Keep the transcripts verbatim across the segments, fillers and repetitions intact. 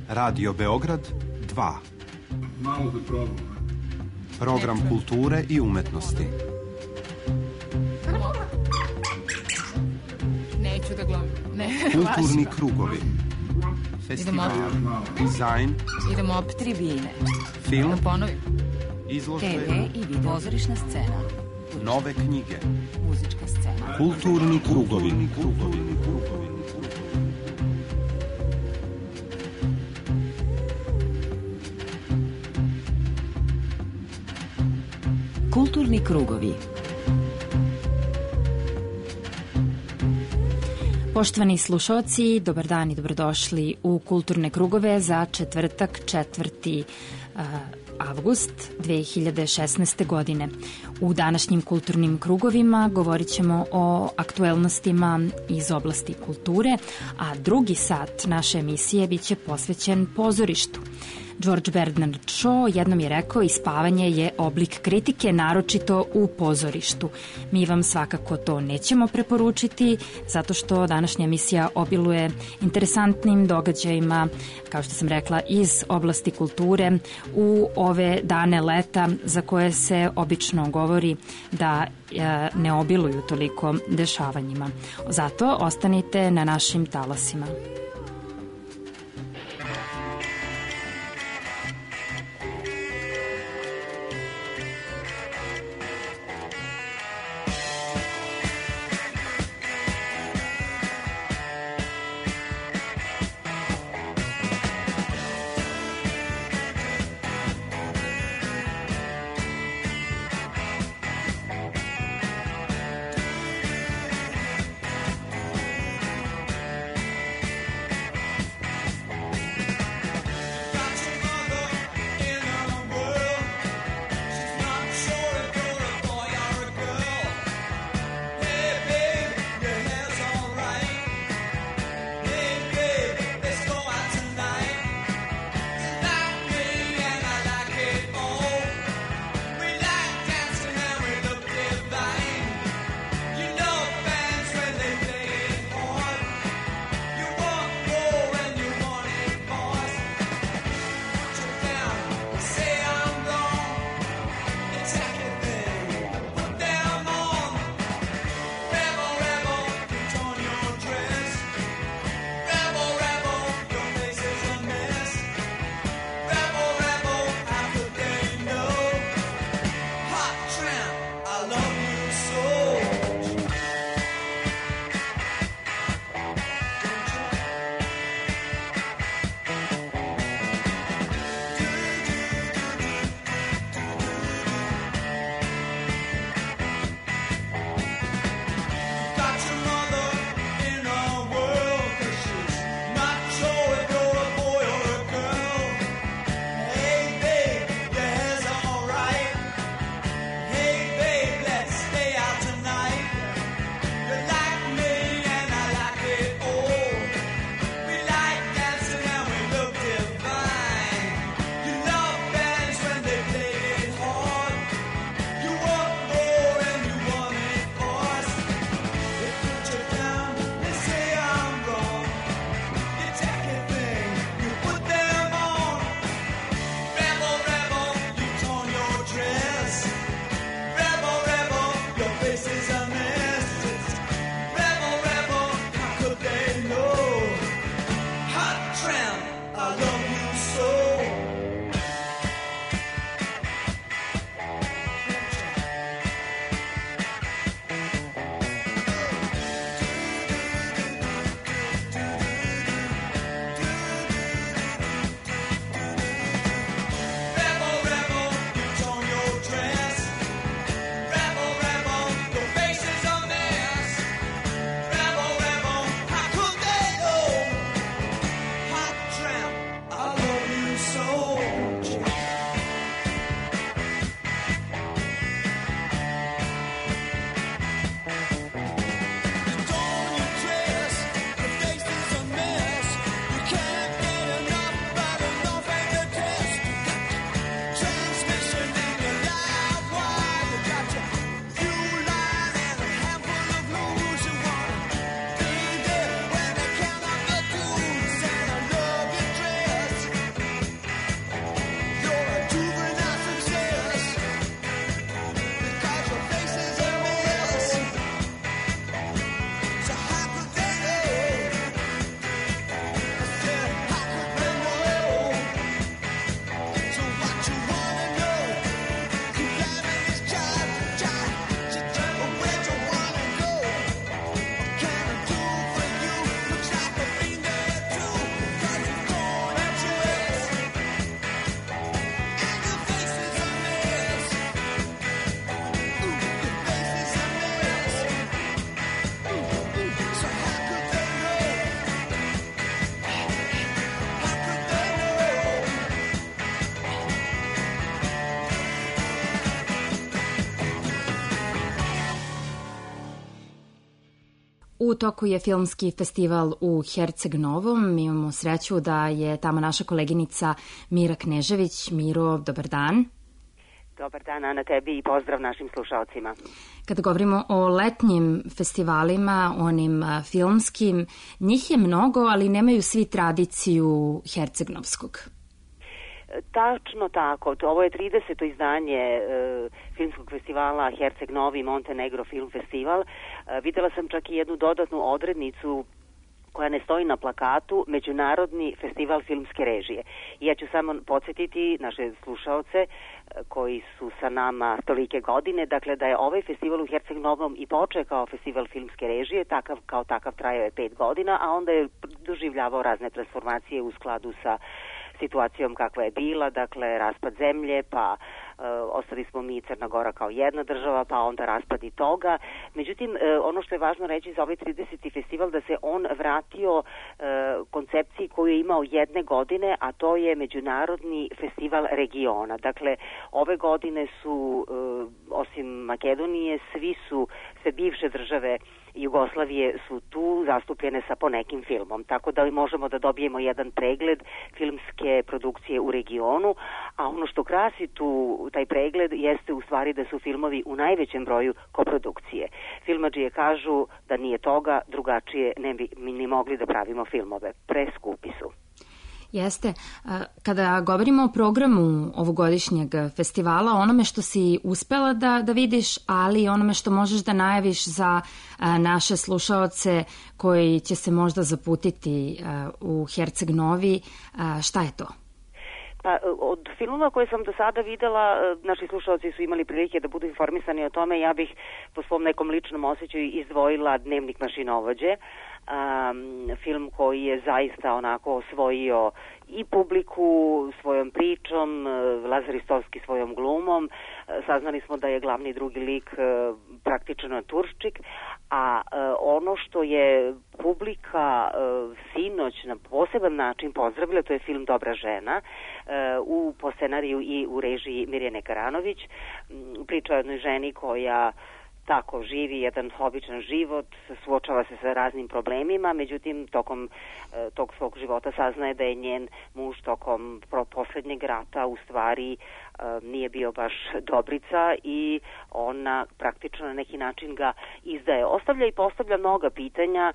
Radio Beograd dva. Malo da probam. Program kulture i umetnosti. Neću da gledam. Ne, kulturni krugovi. Festival, dizajn. Idemo opet tribine. Film. Da ponovim. Izložbe. te ve i video. Pozorišna scena. Nove knjige. Muzička scena. Kulturni krugovi. Krugovi. Kulturni krugovi. Poštovani slušalci, dobar dan i dobrodošli u Kulturne krugove za četvrtak, četvrti avgust dve hiljade šesnaeste. godine. U današnjim kulturnim krugovima govorit ćemo o aktuelnostima iz oblasti kulture, a drugi sat naše emisije biće posvećen pozorištu. George Bernard Shaw jednom je rekao: ispavanje je oblik kritike, naročito u pozorištu. Mi vam svakako to nećemo preporučiti, zato što današnja emisija obiluje interesantnim događajima, kao što sam rekla, iz oblasti kulture u ove dane leta za koje se obično govori da ne obiluju toliko dešavanjima. Zato ostanite na našim talasima. U toku je filmski festival u Herceg Novom. Mi imamo sreću da je tamo naša koleginica Mira Knežević. Miro, dobar dan. Dobar dan, Ana, tebi i pozdrav našim slušalcima. Kada govorimo o letnjim festivalima, onim filmskim, njih je mnogo, ali nemaju svi tradiciju hercegnovskog. Tačno tako. Ovo je trideseto izdanje e, filmskog festivala Herceg Novi Montenegro Film Festival. E, videla sam čak i jednu dodatnu odrednicu koja ne stoji na plakatu, Međunarodni festival filmske režije. I ja ću samo podsjetiti naše slušaoce koji su sa nama tolike godine, dakle da je ovaj festival u Herceg Novom i počeo kao festival filmske režije, takav kao takav trajao je pet godina, a onda je doživljavao razne transformacije u skladu sa situacijom kakva je bila, dakle raspad zemlje, pa e, ostali smo mi Crna Gora kao jedna država, pa onda raspad i toga. Međutim, e, ono što je važno reći za ovaj trideseti festival, da se on vratio e, koncepciji koju je imao jedne godine, a to je Međunarodni festival regiona. Dakle, ove godine su, e, osim Makedonije, svi su, sve bivše države Jugoslavije su tu zastupljene sa ponekim filmom, tako da možemo da dobijemo jedan pregled filmske produkcije u regionu, a ono što krasi tu taj pregled jeste u stvari da su filmovi u najvećem broju koprodukcije. Filmadžije kažu da nije toga, drugačije ne bi ni mogli da pravimo filmove, preskupi su. Jeste. Kada govorimo o programu ovogodišnjeg festivala, onome što si uspela da, da vidiš, ali i onome što možeš da najaviš za naše slušaoce koji će se možda zaputiti u Herceg Novi, šta je to? Pa, od filmova koje sam do sada videla, naši slušalci su imali prilike da budu informisani o tome. Ja bih po svom nekom ličnom osjećaju izdvojila Dnevnik mašinovođe, um, film koji je zaista onako osvojio i publiku svojom pričom, Lazar Istovski svojom glumom. Saznali smo da je glavni drugi lik praktično Turščik, a ono što je publika sinoć na poseban način pozdravila, to je film Dobra žena, u po scenariju i u režiji Mirjane Karanović. Priča o jednoj ženi koja tako živi jedan običan život, suočava se sa raznim problemima, međutim tokom e, tog svog života saznaje da je njen muž tokom poslednjeg rata u stvari e, nije bio baš dobrica i ona praktično na neki način ga izdaje. Ostavlja i postavlja mnoga pitanja, e,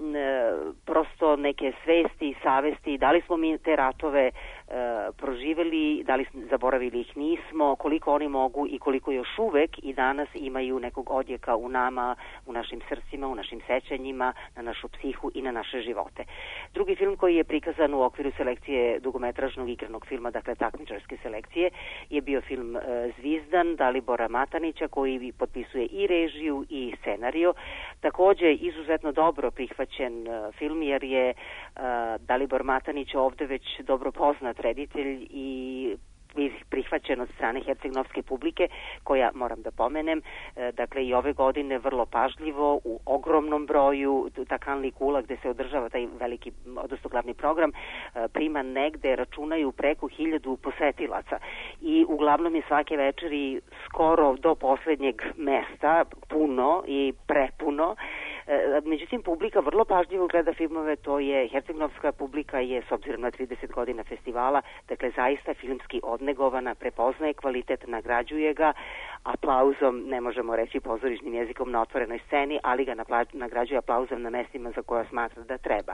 prosto neke svesti, savesti, da li smo mi te ratove e, proživeli, da li zaboravili ih nismo, koliko oni mogu i koliko još uvek i danas imaju nekog odjeka u nama, u našim srcima, u našim sećanjima, na našu psihu i na naše živote. Drugi film koji je prikazan u okviru selekcije dugometražnog igranog filma, dakle takmičarske selekcije, je bio film e, Zvizdan Dalibora Matanića, koji potpisuje i režiju i scenarijo. Takođe, izuzetno dobro prihvaćen e, film, jer je e, Dalibor Matanić ovde već dobro poznat reditelj i prihvaćen od strane hercegnovske publike, koja, moram da pomenem, dakle i ove godine vrlo pažljivo u ogromnom broju, Takanli Kula gde se održava taj veliki, odnosno glavni program, prima negde, računaju preko hiljadu posetilaca i uglavnom je svake večeri skoro do poslednjeg mesta puno i prepuno. Međutim, publika vrlo pažljivo gleda filmove, to je, hercegnovska publika je, s obzirom na trideset godina festivala, dakle zaista filmski odnegovana, prepoznaje kvalitet, nagrađuje ga aplauzom, ne možemo reći pozorišnim jezikom na otvorenoj sceni, ali ga nagrađuje aplauzom na mestima za koja smatra da treba.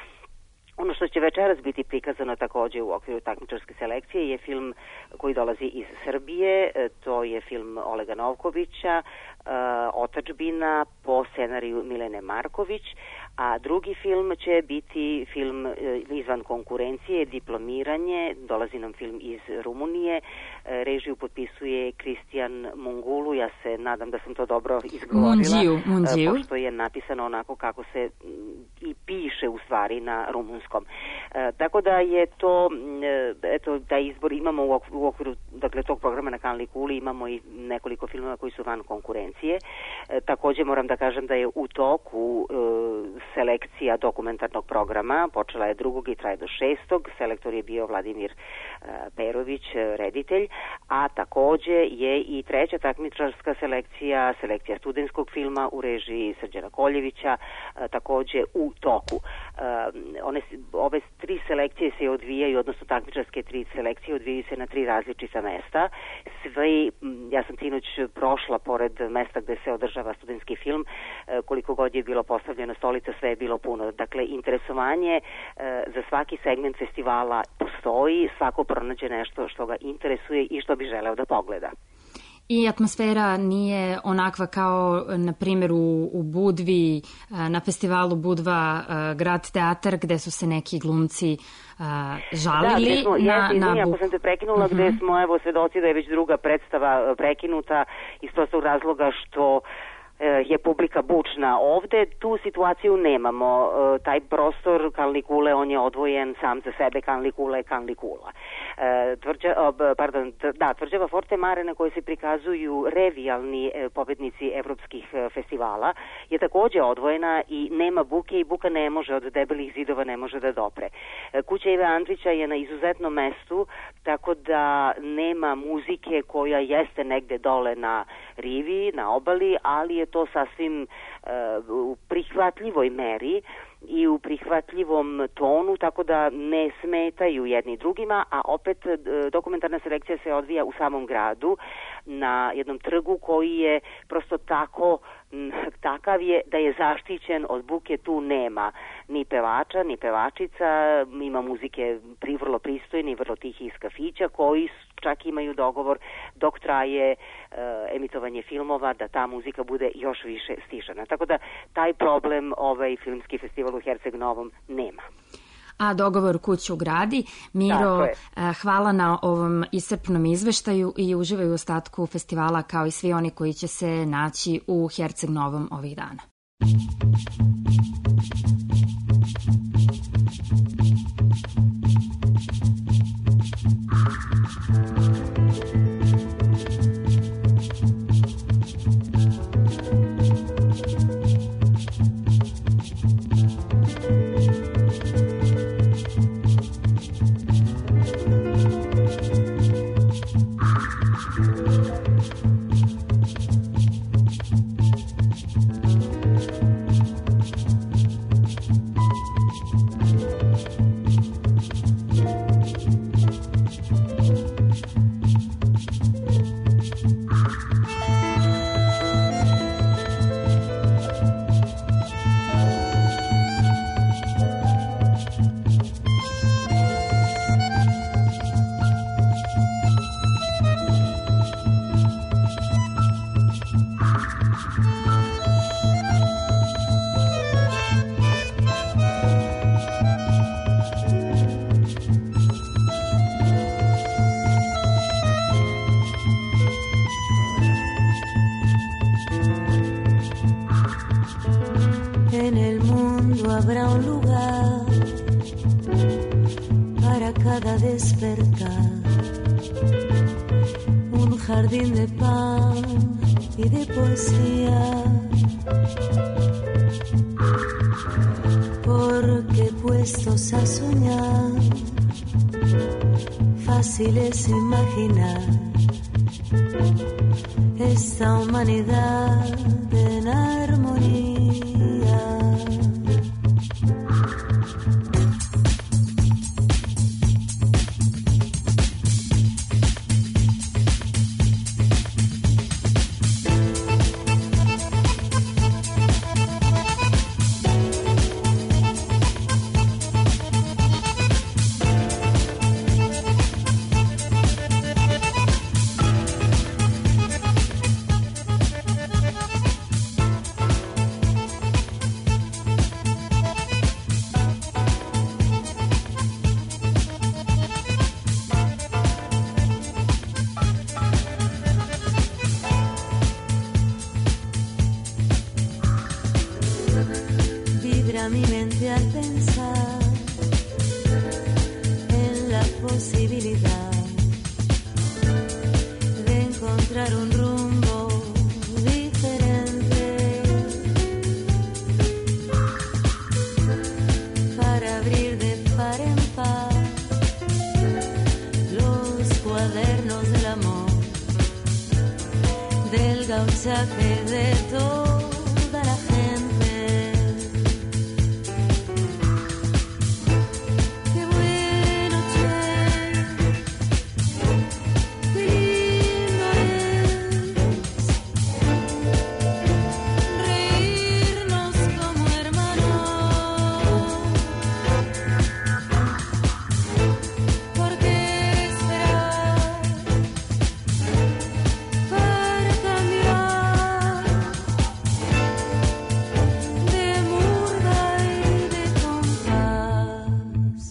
Ono što će večeras biti prikazano takođe u okviru takmičarske selekcije je film koji dolazi iz Srbije, to je film Olega Novkovića, Otadžbina po scenariju Milene Marković, a drugi film će biti film izvan konkurencije, Diplomiranje, dolazi nam film iz Rumunije, režiju potpisuje Kristijan Mungulu, ja se nadam da sam to dobro izgovorila, Munđiju, Munđiju. Pošto je napisano onako kako se i piše u stvari na rumunskom. E, tako da je to, e, eto, da izbor imamo u, u okviru, dakle, tog programa na Kanli Kuli imamo i nekoliko filmova koji su van konkurencije. E, takođe moram da kažem da je u toku e, selekcija dokumentarnog programa. Počela je drugog i traje do šestog. Selektor je bio Vladimir uh, Perović, reditelj, a takođe je i treća takmičarska selekcija, selekcija studentskog filma u režiji Srđana Koljevića, uh, takođe u toku. Uh, one, ove tri selekcije se odvijaju, odnosno takmičarske tri selekcije odvijaju se na tri različita mesta. Sve, ja sam sinoć prošla pored mesta gde se održava studentski film, koliko god je bilo postavljena stolica, sve je bilo puno. Dakle, interesovanje za svaki segment festivala postoji, svako pronađe nešto što ga interesuje i što bi želeo da pogleda. I atmosfera nije onakva kao, na primjer, u, u Budvi, na festivalu Budva Grad teatar, gde su se neki glumci a, žalili. Da, smo, na, jeste, izvini, na ako sam te prekinula, uh-huh. gde smo evo svedoci da je već druga predstava prekinuta iz prostog razloga što je publika bučna ovde, tu situaciju nemamo. Taj prostor Kanli Kule, on je odvojen sam za sebe, Kanli Kula je Kanli Kula. Tvrđa, pardon, da, Tvrđava Forte Mare na kojoj se prikazuju revijalni pobednici evropskih festivala je takođe odvojena i nema buke i buka ne može od debelih zidova ne može da dopre. Kuća Ive Andrića je na izuzetnom mestu, tako da nema muzike koja jeste negde dole na rivi, na obali, ali je to sasvim uh, u prihvatljivoj meri i u prihvatljivom tonu, tako da ne smetaju jedni drugima, a opet dokumentarna selekcija se odvija u samom gradu na jednom trgu koji je prosto tako takav je da je zaštićen od buke, tu nema ni pevača, ni pevačica, ima muzike pri, vrlo pristojni i vrlo tihi iz kafića koji čak imaju dogovor dok traje e, emitovanje filmova da ta muzika bude još više stišana. Tako da taj problem ovaj filmski festival u Herceg Novom nema. A dogovor kuću gradi. Miro, hvala na ovom iscrpnom izveštaju i uživaju u ostatku festivala kao i svi oni koji će se naći u Herceg Novom ovih dana. causaje de toda la gente. Qué bueno, che, qué lindo es reírnos como hermanos. ¿Por qué esperar para cambiar de murga y de compás?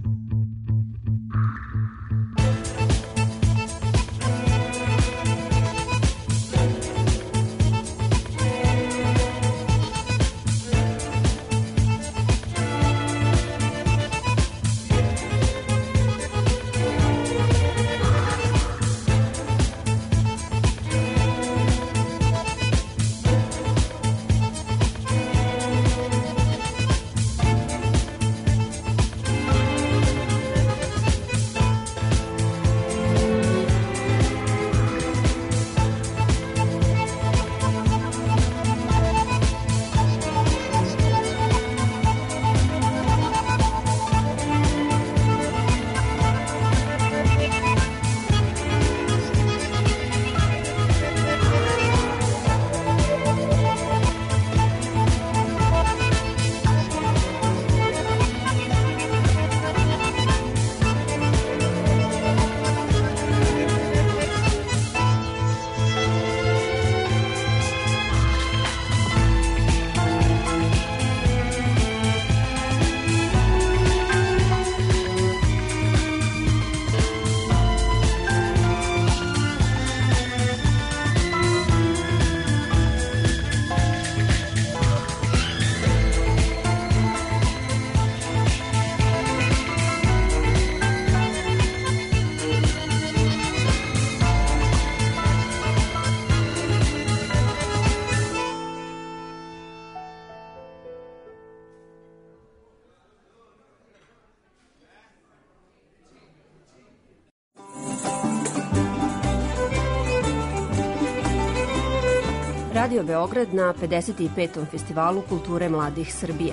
Radio Beograd na pedeset petom Festivalu kulture mladih Srbije.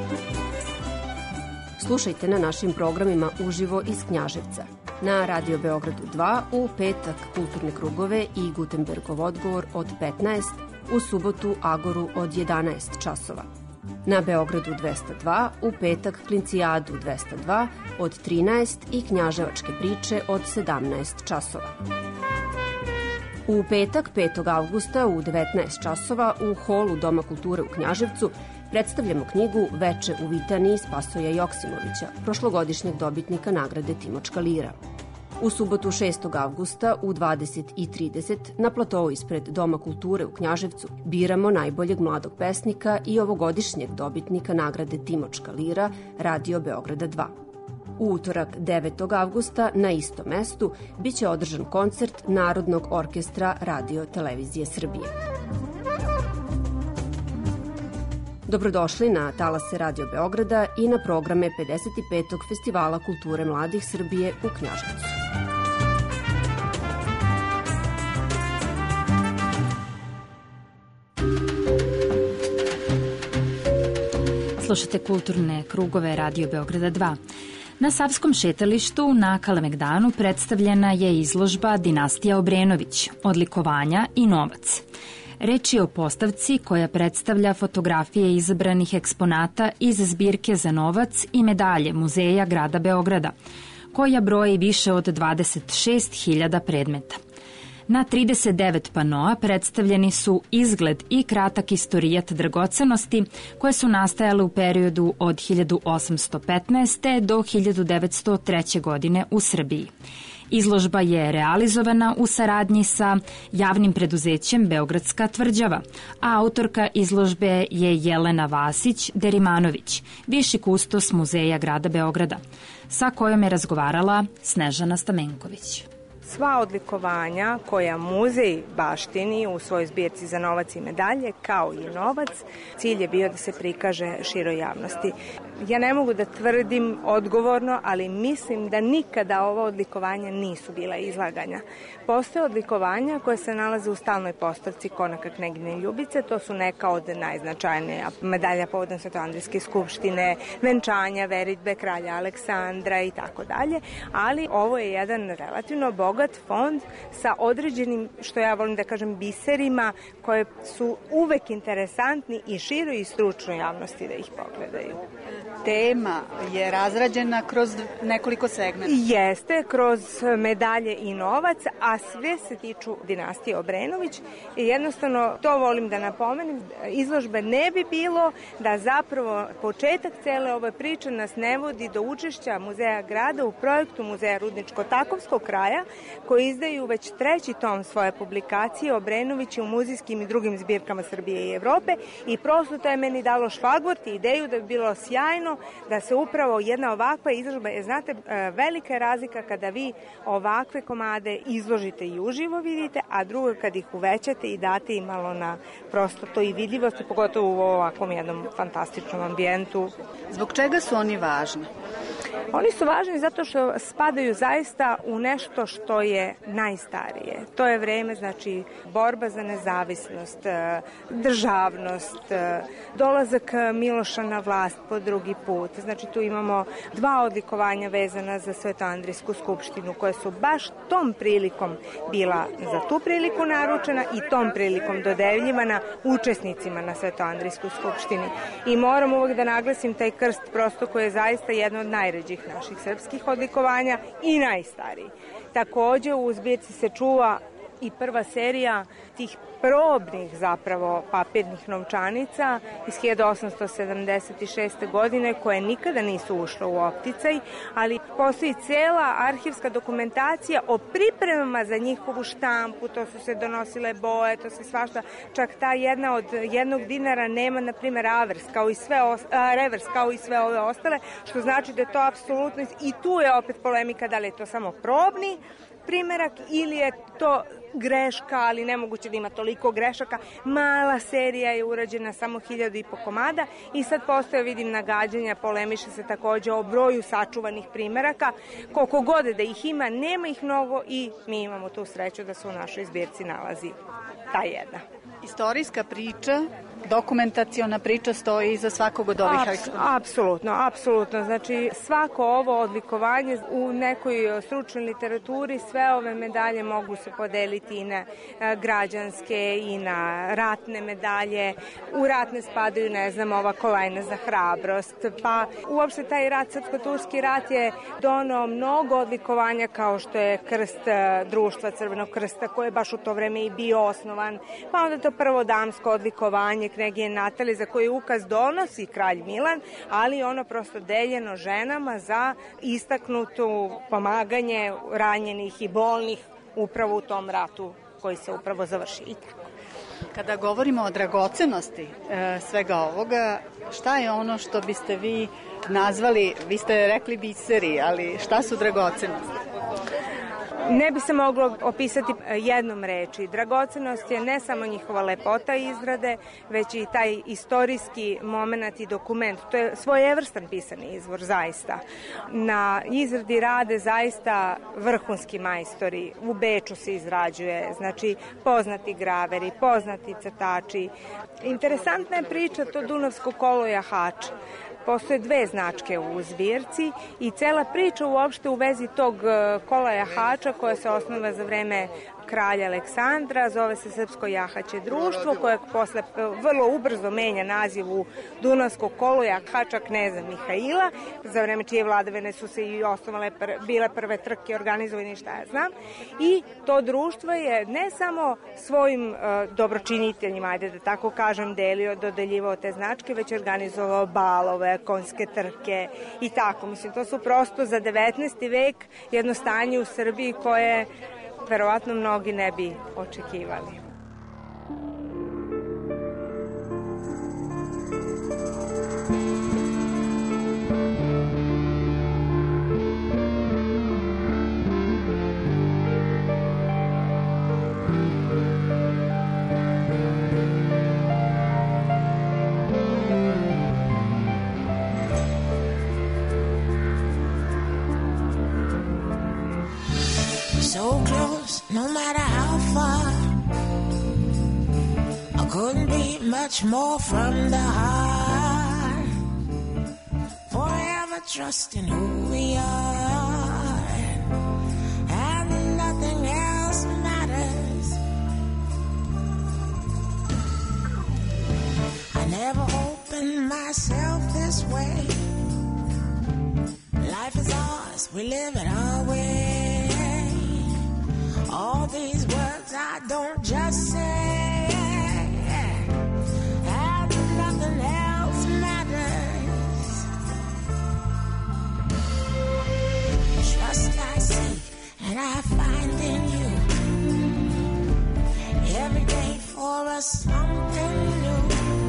Slušajte na našim programima uživo iz Knjaževca. Na Radio Beogradu dva u petak kulturne krugove i Gutenbergov odgovor od petnaest, u subotu Agoru od jedanaest časova. Na Beogradu dvesta dva u petak Klincijadu dvesta dva od trinaest i Knjaževačke priče od sedamnaest časova. U petak petog avgusta u devetnaest časova u holu Doma kulture u Knjaževcu predstavljamo knjigu Veče u Vitaniji Spasoja Joksimovića, prošlogodišnjeg dobitnika nagrade Timočka lira. U subotu šestog avgusta u dvadeset i trideset na platovu ispred Doma kulture u Knjaževcu biramo najboljeg mladog pesnika i ovogodišnjeg dobitnika nagrade Timočka lira Radio Beograda dva. U utorak devetog avgusta na istom mestu biće održan koncert Narodnog orkestra Radio Televizije Srbije. Dobrodošli na talase Radio Beograda i na programe pedeset petog Festivala kulture mladih Srbije u Knjaževcu. Slušate kulturne krugove Radio Beograda dva. Na Savskom šetalištu na Kalemegdanu predstavljena je izložba Dinastija Obrenović, odlikovanja i novac. Reč je o postavci koja predstavlja fotografije izabranih eksponata iz zbirke za novac i medalje Muzeja grada Beograda, koja broji više od dvadeset šest hiljada predmeta. Na trideset devet panoa predstavljeni su izgled i kratak istorijat dragocenosti koje su nastajale u periodu od hiljadu osamsto petnaeste. do hiljadu devetsto treće. godine u Srbiji. Izložba je realizovana u saradnji sa javnim preduzećem Beogradska tvrđava, a autorka izložbe je Jelena Vasić-Derimanović, viši kustos Muzeja grada Beograda, sa kojom je razgovarala Snežana Stamenković. Sva odlikovanja koja muzej baštini u svojoj zbirci za novac i medalje, kao i novac, cilj je bio da se prikaže široj javnosti. Ja ne mogu da tvrdim odgovorno, ali mislim da nikada ova odlikovanja nisu bila izlaganja. Postoje odlikovanja koje se nalaze u stalnoj postavci konaka Kneginje Ljubice, to su neka od najznačajnije medalja povodom Svetoandrijske skupštine, venčanja, veritbe kralja Aleksandra i tako dalje, ali ovo je jedan relativno bogat fond sa određenim, što ja volim da kažem, biserima koje su uvek interesantni i široj i stručnoj javnosti da ih pogledaju. Tema je razrađena kroz nekoliko segmenta. Jeste, kroz medalje i novac, a sve se tiču dinastije Obrenović i jednostavno to volim da napomenem. Izložbe ne bi bilo da zapravo početak cele ove priče nas ne vodi do učešća Muzeja grada u projektu Muzeja Rudničko-Takovskog kraja, koji izdaju već treći tom svoje publikacije Obrenovići u muzejskim i drugim zbirkama Srbije i Evrope i prosto to je meni dalo šlagvort i ideju da bi bilo sjajno da se upravo jedna ovakva izložba, je, znate, velika je razlika kada vi ovakve komade izložite i uživo vidite, a drugo kad ih uvećate i date i malo na prosto to i vidljivosti, pogotovo u ovakvom jednom fantastičnom ambijentu. Zbog čega su oni važni? Oni su važni zato što spadaju zaista u nešto što je najstarije. To je vreme, znači, borba za nezavisnost, državnost, dolazak Miloša na vlast po drugi put. Znači, tu imamo dva odlikovanja vezana za Svetoandrijsku skupštinu, koje su baš tom prilikom bila za tu priliku naručena i tom prilikom dodeljivana učesnicima na Svetoandrijskoj skupštini. I moram uvek da naglasim taj krst prosto koji je zaista jedno od najređih naših srpskih odlikovanja i najstariji. Takođe u zbirci se čuva i prva serija tih probnih zapravo papirnih novčanica iz hiljadu osamsto sedamdeset šeste. godine koje nikada nisu ušle u opticaj, ali postoji cela arhivska dokumentacija o pripremama za njihovu štampu, to su se donosile boje, to se svašta, čak ta jedna od jednog dinara nema, na primjer, avers, kao i sve os, a, revers, kao i sve ove ostale, što znači da je to apsolutno, i tu je opet polemika da li je to samo probni primerak ili je to greška, ali nemoguće da ima toliko grešaka. Mala serija je urađena samo hiljadu i po komada i sad postoje, vidim, nagađanja, polemiše se takođe o broju sačuvanih primeraka. Koliko god da ih ima, nema ih mnogo i mi imamo tu sreću da se u našoj zbirci nalazi ta jedna. Istorijska priča, dokumentaciona priča stoji iza svakog od ovih eksponata. Apsolutno, apsolutno. Znači, svako ovo odlikovanje u nekoj stručnoj literaturi, sve ove medalje mogu se podeliti i na građanske i na ratne medalje. U ratne spadaju, ne znam, ova kolajna za hrabrost. Pa uopšte taj rat, srpsko-turski rat je donao mnogo odlikovanja, kao što je krst društva Crvenog krsta, koji je baš u to vreme i bio osnovan. Pa onda to prvo damsko odlikovanje Knegije Natalije, za koje ukaz donosi kralj Milan, ali ono prosto deljeno ženama za istaknutu pomaganje ranjenih i bolnih upravo u tom ratu koji se upravo završi i tako. Kada govorimo o dragocenosti e, svega ovoga, šta je ono što biste vi nazvali, vi ste rekli biseri, ali šta su dragocenosti? Ne bi se moglo opisati jednom reči. Dragocenost je ne samo njihova lepota izrade, već i taj istorijski moment i dokument. To je svojevrstan pisani izvor, zaista. Na izradi rade zaista vrhunski majstori. U Beču se izrađuje, znači poznati graveri, poznati crtači. Interesantna je priča to Dunavsko kolo jahača. Postoje dve značke u zbirci i cela priča uopšte u vezi tog kola jahača koja se osnova za vreme kralja Aleksandra, zove se Srpsko jahaće društvo, koje posle vrlo ubrzo menja naziv u Dunavsko kolo jahača kneza Mihaila, za vreme čije vladavine su se i osnovale pr bile prve trke organizovane, šta ja znam. I to društvo je ne samo svojim uh, dobročiniteljima, ajde da tako kažem, delio, dodeljivao te značke, već organizovao balove, konjske trke i tako. Mislim, to su prosto za devetnaesti vek jedno stanje u Srbiji koje verovatno mnogi ne bi očekivali. So close, no matter how far. I couldn't be much more from the heart. Forever trusting who we are, and nothing else matters. I never opened myself this way. Life is ours, we live it our way. All these words I don't just say, and nothing else matters. Trust I seek and I find in you. Every day for us something new.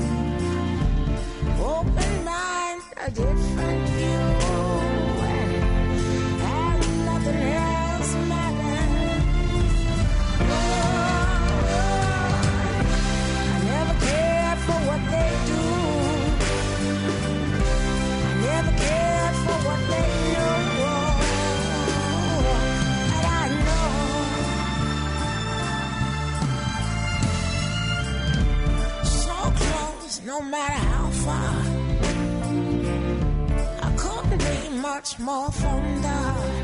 Open mind, a different view, and nothing else matters. Oh, I never cared for what they do. I never cared for what they know. And I know so close, no matter how far. I couldn't be much more from the heart.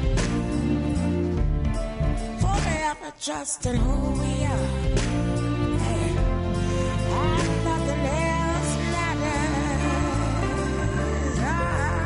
Forever trusting who we are, and nothing else matters. Ah,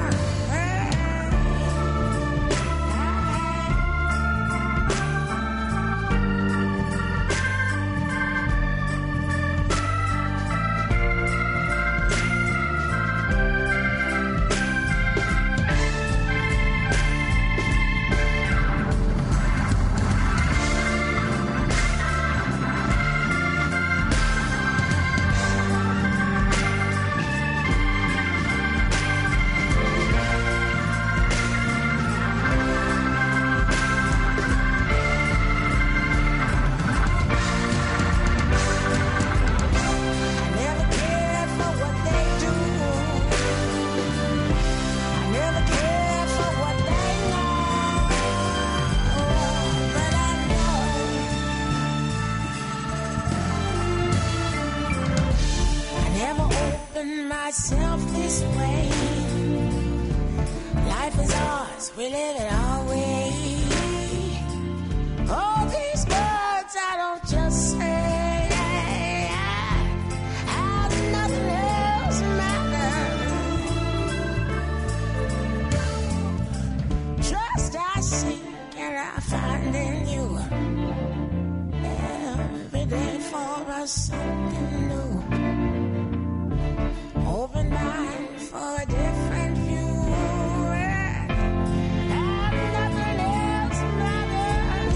myself this way. Life is ours, we live it our way. All these words I don't just say, and nothing else matters. Trust I seek and I find in you. Every day for us something new. Open mind for a different view, and nothing else matters.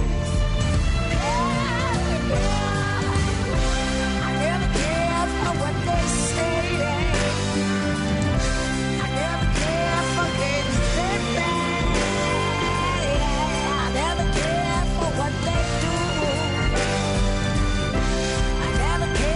Yeah, yeah. I never care for what they say. I never care for things they say. I never care for what they do. I never care.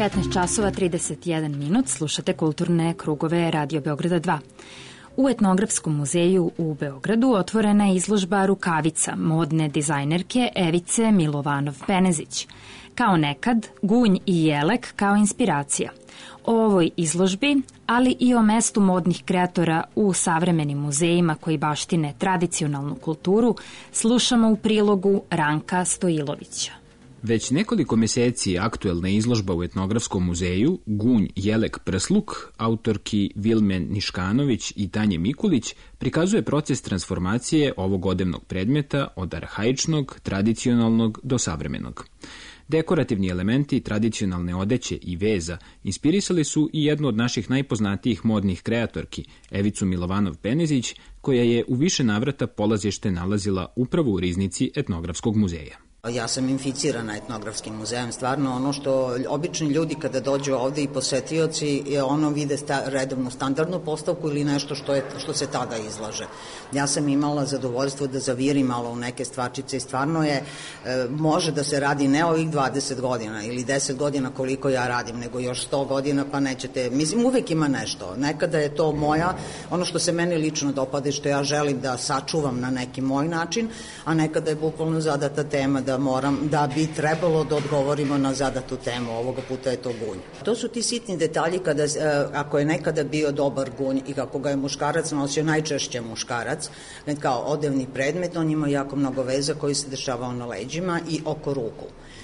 petnaest časova trideset jedan minut, slušate kulturne krugove Radio Beograda dva. U Etnografskom muzeju u Beogradu otvorena je izložba rukavica modne dizajnerke Evice Milovanov-Penezić. Kao nekad, gunj i jelek kao inspiracija. O ovoj izložbi, ali i o mestu modnih kreatora u savremenim muzejima koji baštine tradicionalnu kulturu, slušamo u prilogu Ranka Stojilovića. Već nekoliko meseci aktuelna izložba u Etnografskom muzeju Gunj, jelek, prsluk autorki Vilmen Niškanović i Tanje Mikulić prikazuje proces transformacije ovog odevnog predmeta od arhaičnog, tradicionalnog do savremenog. Dekorativni elementi tradicionalne odeće i veza inspirisali su i jednu od naših najpoznatijih modnih kreatorki, Evicu Milovanov-Penezić, koja je u više navrata polazište nalazila upravo u riznici Etnografskog muzeja. Ja sam inficirana Etnografskim muzejem, stvarno ono što obični ljudi kada dođu ovde i posetioci, je ono vide sta, redovnu standardnu postavku ili nešto što, je, što se tada izlaže. Ja sam imala zadovoljstvo da zavirim malo u neke stvarčice i stvarno je, e, može da se radi ne ovih dvadeset godina ili deset godina koliko ja radim, nego još sto godina pa nećete, mislim uvek ima nešto. Nekada je to moja, ono što se meni lično dopada i što ja želim da sačuvam na neki moj način, a nekada je bukvalno zadata tema da moram, da bi trebalo da odgovorimo na zadatu temu, ovoga puta je to gunj. To su ti sitni detalji kada, ako je nekada bio dobar gunj i kako ga je muškarac nosio, najčešće muškarac, kao odevni predmet, on ima jako mnogo veza koji se dešavao na leđima i oko ruku.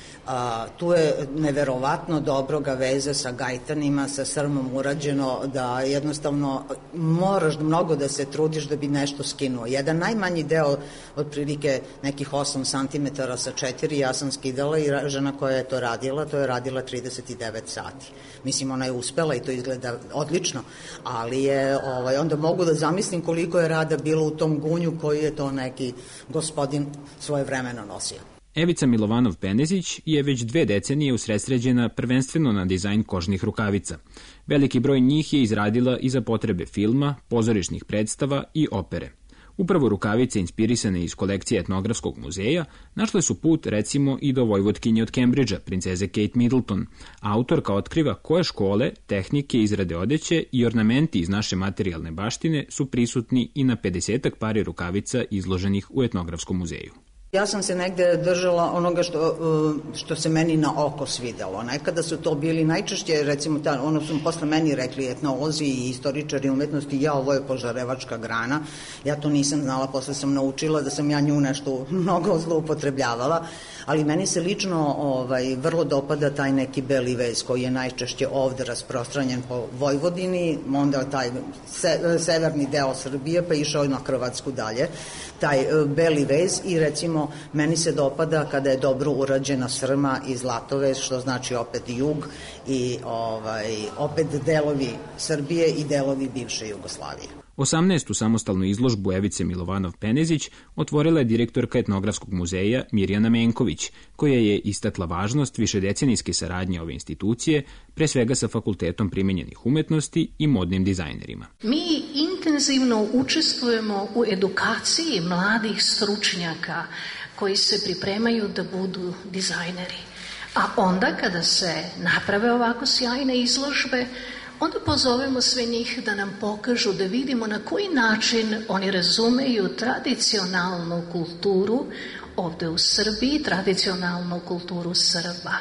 A, tu je neverovatno dobroga veza sa gajtanima, sa srmom urađeno, da jednostavno moraš mnogo da se trudiš da bi nešto skinuo. Jedan najmanji deo, otprilike nekih osam santimetara sa četiri, ja sam skidala i žena koja je to radila, to je radila trideset devet sati. Mislim, ona je uspela i to izgleda odlično, ali je, ovaj, onda mogu da zamislim koliko je rada bilo u tom gunju koji je to neki gospodin svoje vremeno nosio. Evica Milovanov-Penezić je već dve decenije usredsređena prvenstveno na dizajn kožnih rukavica. Veliki broj njih je izradila i za potrebe filma, pozorišnih predstava i opere. Upravo rukavice inspirisane iz kolekcije Etnografskog muzeja našle su put recimo i do vojvotkinje od Kembridža, princeze Kate Middleton, a autorka otkriva koje škole, tehnike izrade odeće i ornamenti iz naše materijalne baštine su prisutni i na pedesetak pari rukavica izloženih u Etnografskom muzeju. Ja sam se negde držala onoga što, što se meni na oko svidelo. Nekada su to bili najčešće, recimo, ta, ono su posle meni rekli etnolozi i istoričari umetnosti, ja, ovo je požarevačka grana. Ja to nisam znala, posle sam naučila da sam ja nju nešto mnogo zloupotrebljavala, ali meni se lično ovaj, vrlo dopada taj neki beli vez koji je najčešće ovde rasprostranjen po Vojvodini, onda taj se, severni deo Srbije, pa išao na Hrvatsku dalje, taj beli vez i recimo meni se dopada kada je dobro urađena srma i zlatovez, što znači opet jug i ovaj, opet delovi Srbije i delovi bivše Jugoslavije. osamnaestu samostalnu izložbu Evice Milovanov-Penezić otvorila je direktorka Etnografskog muzeja Mirjana Menković, koja je istakla važnost višedecenijske saradnje ove institucije, pre svega sa Fakultetom primenjenih umetnosti i modnim dizajnerima. Mi intenzivno učestvujemo u edukaciji mladih stručnjaka koji se pripremaju da budu dizajneri. A onda kada se naprave ovako sjajne izložbe, onda pozovemo sve njih da nam pokažu, da vidimo na koji način oni razumeju tradicionalnu kulturu ovde u Srbiji, tradicionalnu kulturu Srba.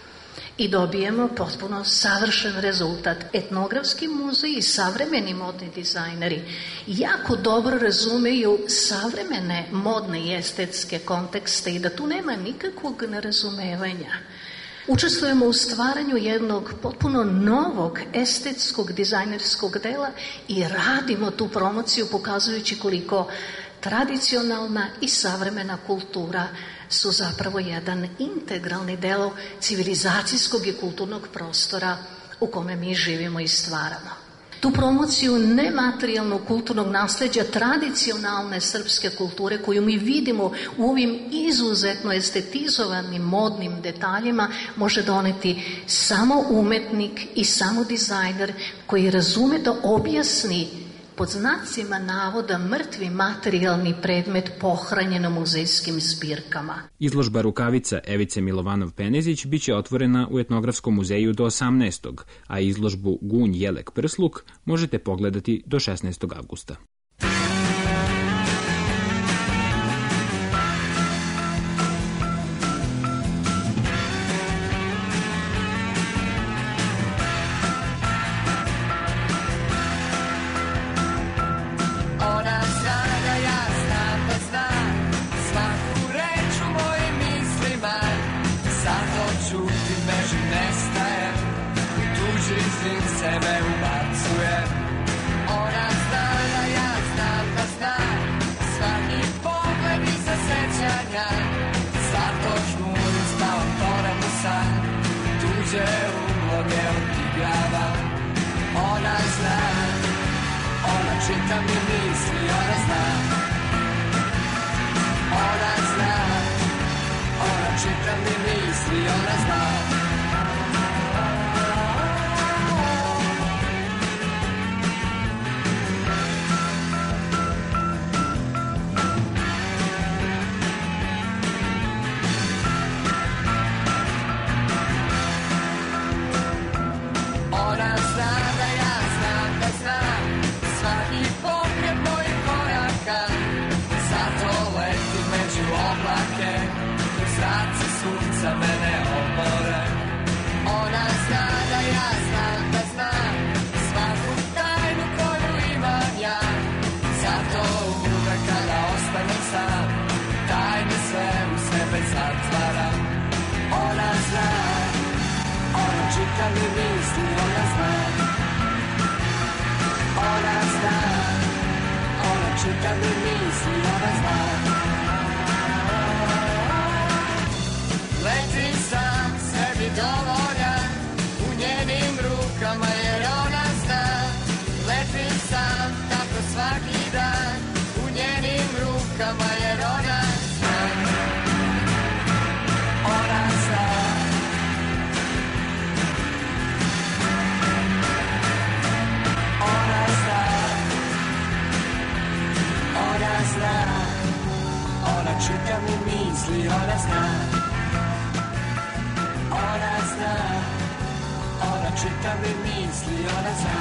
I dobijemo potpuno savršen rezultat. Etnografski muzej i savremeni modni dizajneri jako dobro razumeju savremene modne i estetske kontekste i da tu nema nikakvog nerazumevanja. Učestvujemo u stvaranju jednog potpuno novog estetskog dizajnerskog dela i radimo tu promociju pokazujući koliko tradicionalna i savremena kultura su zapravo jedan integralni deo civilizacijskog i kulturnog prostora u kome mi živimo i stvaramo. Tu promociju nematerijalnog kulturnog nasleđa tradicionalne srpske kulture koju mi vidimo u ovim izuzetno estetizovanim modnim detaljima može doneti samo umetnik i samo dizajner koji razume da objasni pod znacima navoda mrtvi materijalni predmet pohranjen u muzejskim zbirkama. Izložba rukavica Evice Milovanov-Penezić biće otvorena u Etnografskom muzeju do osamnaestog a izložbu Gunj, Jelek, Prsluk možete pogledati do šesnaestog avgusta. Čita mi misli, ona zna. Ona zna. Ona čita mi misli, ona zna. Ona zna da ja znam da znam svaki pokret mojih koraka. Zato leti među oblake, u zraci sunca mene obore. Ona zna da ja znam da znam svaku tajnu koju imam ja. Zato uvek kada ostanem sam, tajne sve u sebe zatvaram. Ona zna, ona čita mi misli, ona zna. Ona zna, ona čita mi misli, ona zna. Letim sam, sebi dovoljan, u njenim rukama jer ona zna. Letim sam, tako svaki dan, u njenim rukama jer ona zna. Ona zna. Ona zna, ona zna, ona čita mi misli, ona zna. Ona zna, ona čita mi misli, ona zna.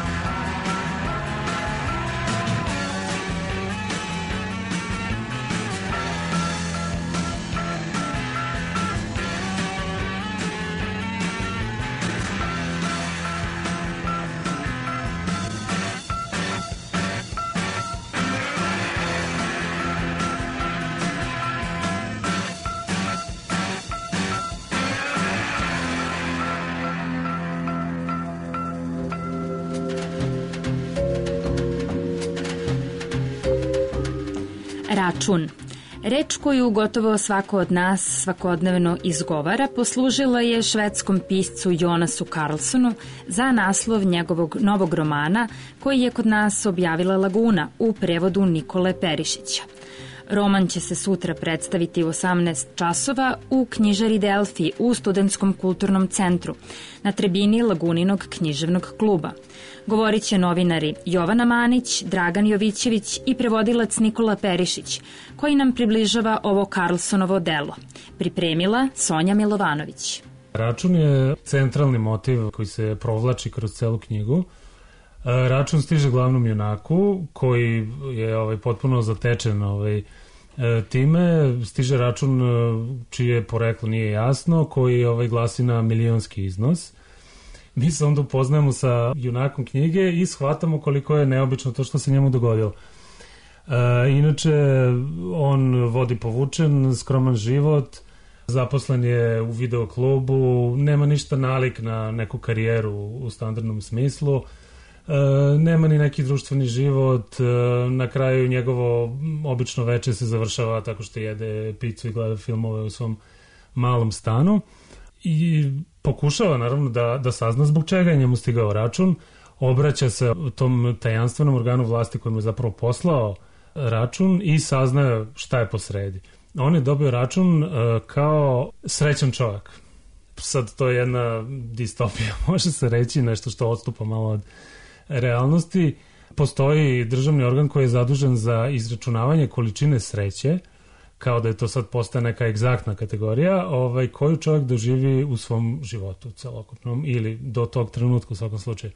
Račun. Reč koju gotovo svako od nas svakodnevno izgovara poslužila je švedskom piscu Jonasu Karlsonu za naslov njegovog novog romana koji je kod nas objavila Laguna u prevodu Nikole Perišića. Roman će se sutra predstaviti u osamnaest časova u knjižari Delfi u Studentskom kulturnom centru na tribini Laguninog književnog kluba. Govorit će novinari Jovana Manić, Dragan Jovićević i prevodilac Nikola Perišić, koji nam približava ovo Karlsonovo delo. Pripremila Sonja Milovanović. Račun je centralni motiv koji se provlači kroz celu knjigu. Račun stiže glavnom junaku koji je ovaj, potpuno zatečen ovaj, time. Stiže račun čije poreklo nije jasno, koji ovaj, glasi na milionski iznos. Mi se onda upoznajemo sa junakom knjige i shvatamo koliko je neobično to što se njemu dogodilo. E, inače, on vodi povučen, skroman život, zaposlen je u videoklubu, nema ništa nalik na neku karijeru u standardnom smislu, e, nema ni neki društveni život, e, na kraju njegovo obično veče se završava tako što jede picu i gleda filmove u svom malom stanu i pokušava naravno da, da sazna zbog čega je njemu stigao račun, obraća se tom tajanstvenom organu vlasti koji mu je zapravo poslao račun i saznaje šta je posredi. On je dobio račun uh, kao srećan čovjek. Sad to je jedna distopija, može se reći, nešto što odstupa malo od realnosti. postoji državni organ koji je zadužen za izračunavanje količine sreće, kao da je to sad postaje neka egzaktna kategorija, ovaj, koju čovjek doživi u svom životu celokupnom ili do tog trenutka u svakom slučaju.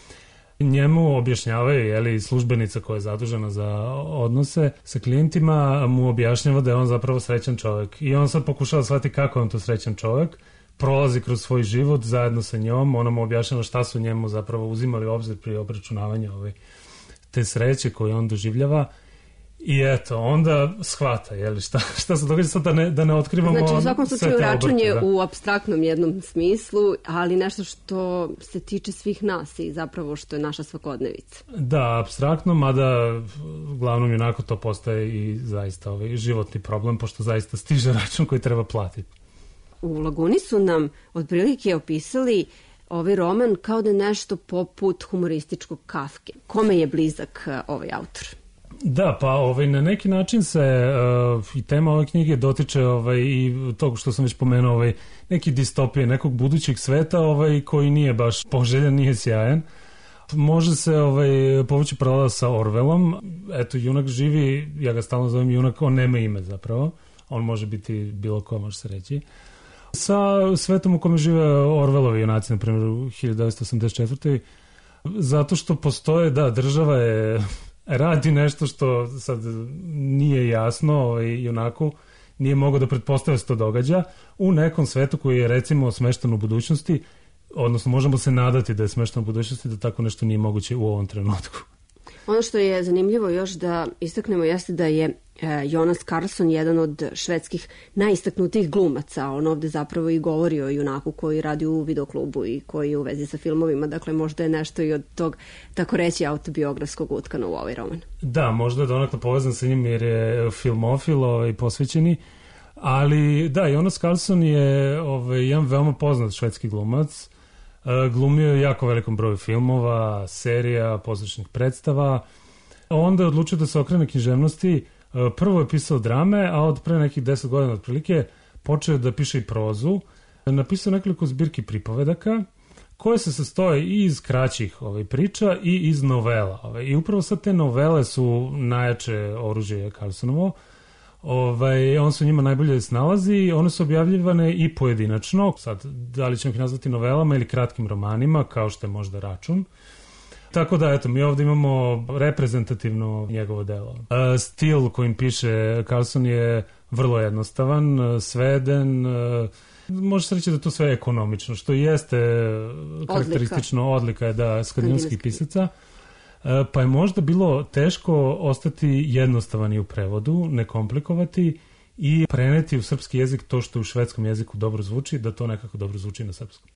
Njemu objašnjavaju, jeli, službenica koja je zadužena za odnose sa klijentima, mu objašnjava da je on zapravo srećan čovjek. I on sad pokušava shvatiti kako je on to srećan čovjek, prolazi kroz svoj život zajedno sa njom, ona mu objašnjava šta su njemu zapravo uzimali u obzir pri obračunavanju ove, te sreće koje on doživljava. I eto, onda shvata, jeli, šta, šta se događa sad da ne, da ne otkrivamo sve te obrte. Znači, u svakom slučaju račun je da. u apstraktnom jednom smislu, ali nešto što se tiče svih nas i zapravo što je naša svakodnevica. Da, apstraktno, mada uglavnom onako to postaje i zaista ovaj životni problem, pošto zaista stiže račun koji treba platiti. U Laguni su nam otprilike opisali ovaj roman kao da je nešto poput humorističkog Kafke. Kome je blizak ovaj autor? Da, pa ovaj, na neki način se uh, i tema ove knjige dotiče ovaj, i tog što sam već pomenuo, ovaj, neki distopije, nekog budućeg sveta ovaj, koji nije baš poželjan, nije sjajan. Može se ovaj, povući paralela sa Orwellom. Eto, junak živi, ja ga stalno zovem junak, on nema ime zapravo. On može biti bilo ko, može se reći. Sa svetom u kome žive Orwellovi junaci, na primjer u hiljadu devetsto osamdeset četvrtoj Zato što postoje, da, država je radi nešto što sad nije jasno ovaj, i onako nije mogao da pretpostavlja se to događa u nekom svetu koji je recimo smešten u budućnosti, odnosno možemo se nadati da je smešten u budućnosti, da tako nešto nije moguće u ovom trenutku. Ono što je zanimljivo još da istaknemo jeste da je Jonas Karlsson jedan od švedskih najistaknutijih glumaca. On ovde zapravo i govori o junaku koji radi u videoklubu i koji je u vezi sa filmovima. Dakle, možda je nešto i od tog, tako reći, autobiografskog utkana u ovaj roman. Da, možda je donakle povezan sa njim jer je filmofil ovaj, posvećeni. Ali da, Jonas Karlsson je ovaj, jedan veoma poznat švedski glumac. Glumio je jako velikom broju filmova, serija, pozorišnih predstava. Onda je odlučio da se okrene književnosti. Prvo je pisao drame, a od pre nekih deset godina otprilike počeo da piše i prozu. Napisao nekoliko zbirki pripovedaka koje se sastoje i iz kraćih ovaj, priča i iz novela. Ovaj. I upravo sad te novele su najjače oružje Karlssonovo. Ovaj, on se njima najbolje snalazi, one su objavljivane i pojedinačno, sad da li ćemo ih nazvati novelama ili kratkim romanima, kao što je možda Račun. Tako da, eto, mi ovdje imamo reprezentativno njegovo delo. E, stil kojim piše Karlsson je vrlo jednostavan, sveden, e, može se reći da je to sve ekonomično, što jeste karakteristično, odlika je da skandinavskih pisaca. Pa je možda bilo teško ostati jednostavan i u prevodu, ne komplikovati i preneti u srpski jezik to što u švedskom jeziku dobro zvuči, da to nekako dobro zvuči na srpskom.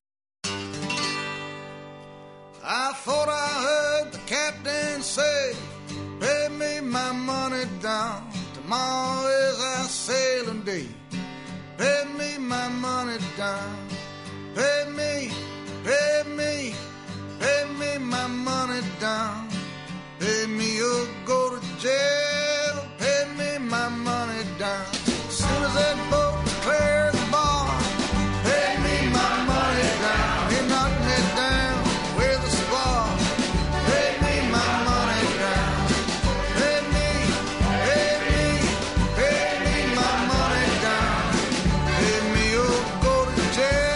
I thought I heard the captain say, pay me my money down, tomorrow is our sailing day. Pay me my money down, pay me, pay me, pay me my money down. Pay me or go to jail, pay me my money down. As soon as that boat clears the bar, pay me my money down. They knock me down with a spar, pay me my money down. Pay me, pay me, pay me my money down. Pay me or go to jail.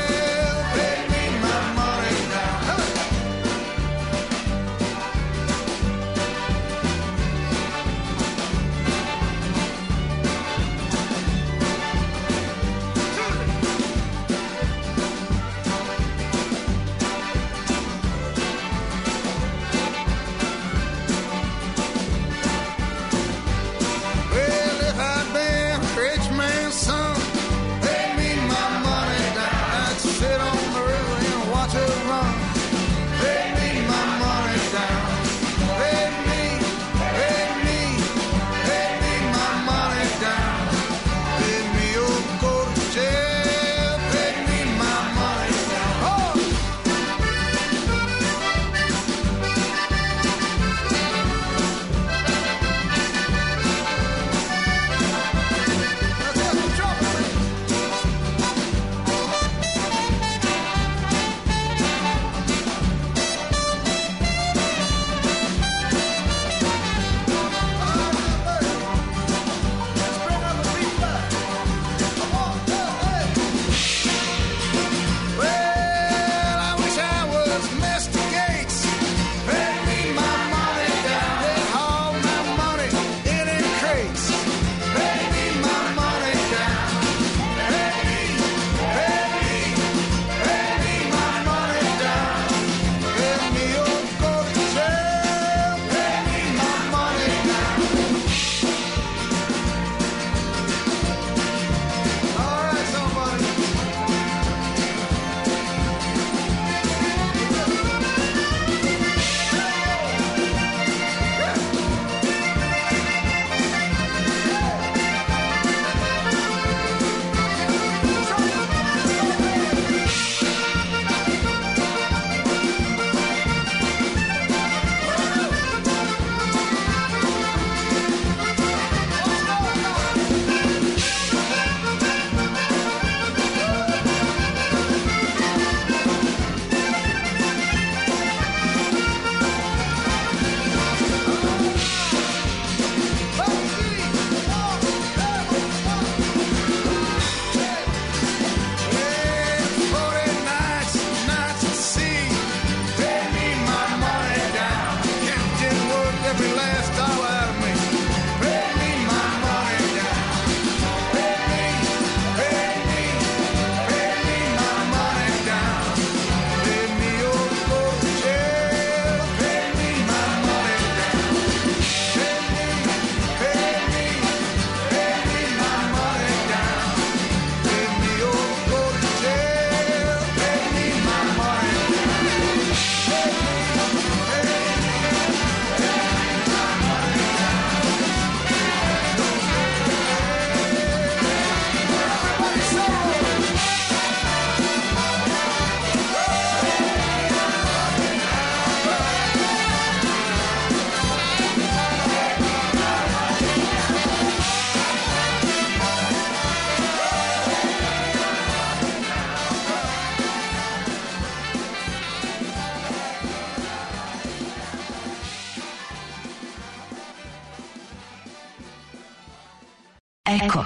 Eko.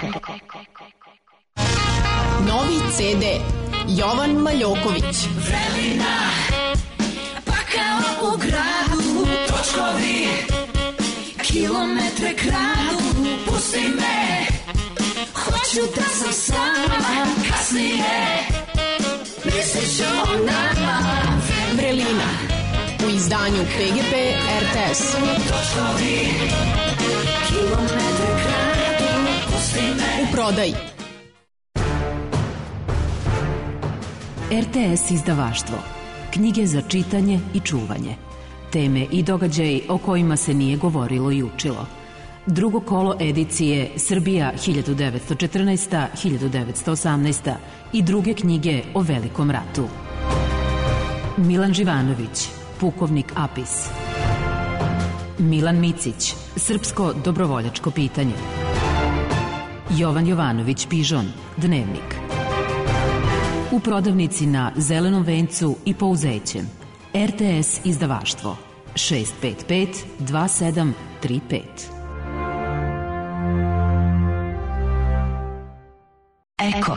Novi ce de Jovan Maljoković. Vrelina, pakao u gradu, točkovi, kilometre kradu, pusti me, hoću da sam sama, kasnije, misliš o nama. Vrelina, u izdanju P G P R T S. Točkovi, kilometre kradu, pusti me. U prodaji. R T S izdavaštvo. Knjige za čitanje i čuvanje. Teme i događaji o kojima se nije govorilo i učilo. Drugo kolo edicije Srbija hiljadu devetsto četrnaesta do hiljadu devetsto osamnaesta i druge knjige o Velikom ratu. Milan Živanović, Pukovnik Apis. Milan Micić, Srpsko dobrovoljačko pitanje. Jovan Jovanović Pižon, Dnevnik. U prodavnici na Zelenom vencu i Pouzećem. R T S izdavaštvo šest pet pet dva sedam tri pet. Eko.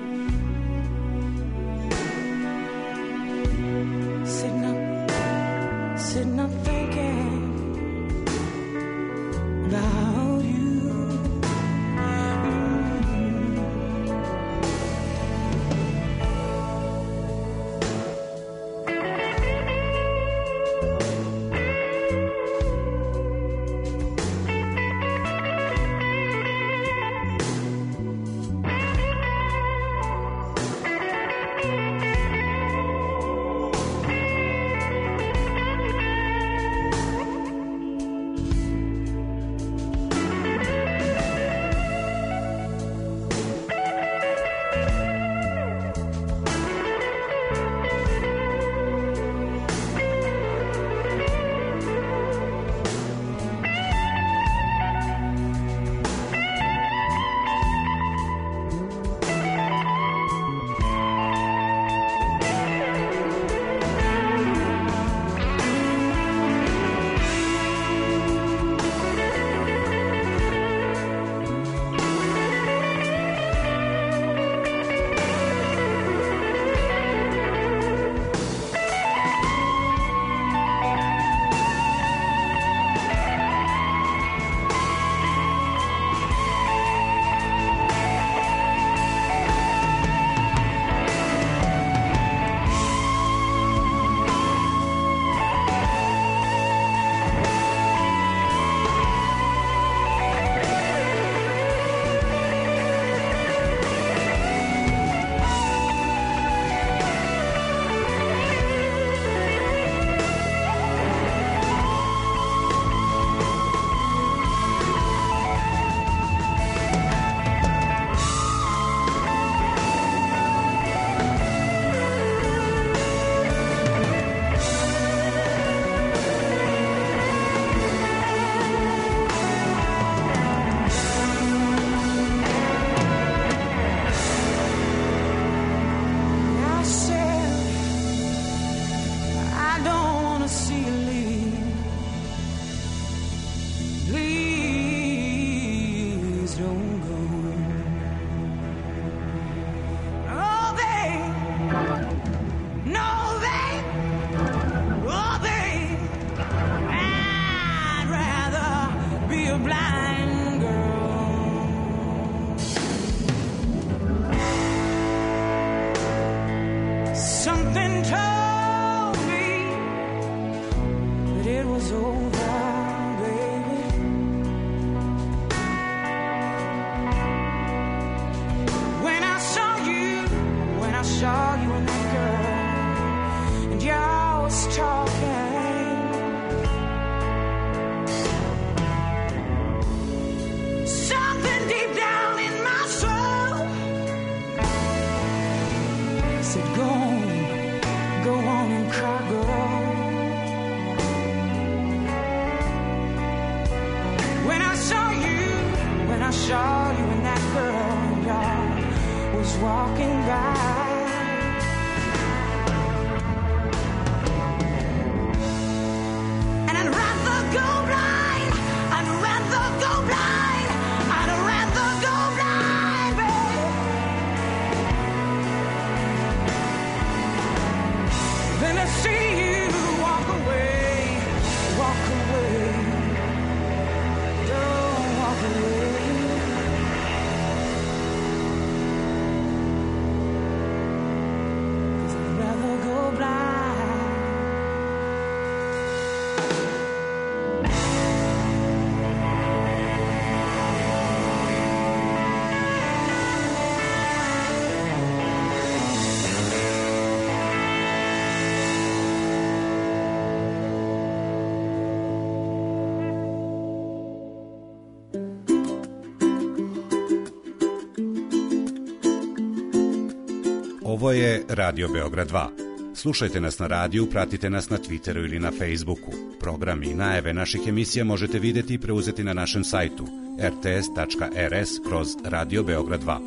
Sitting up saw you and that girl, and y'all was talking. Something deep down in my soul said, go on, go on and cry, girl. When I saw you, when I saw you and that girl, y'all was walking by. And I'd rather go blind, I'd rather go blind, I'd rather go blind, babe, than to see you walk away, walk away, don't walk away. Ovo je Radio Beograd dva. Slušajte nas na radiju, pratite nas na Twitteru ili na Facebooku. Programi i najave naših emisija možete videti i preuzeti na našem sajtu r t s tačka r s kroz Radio Beograd dva.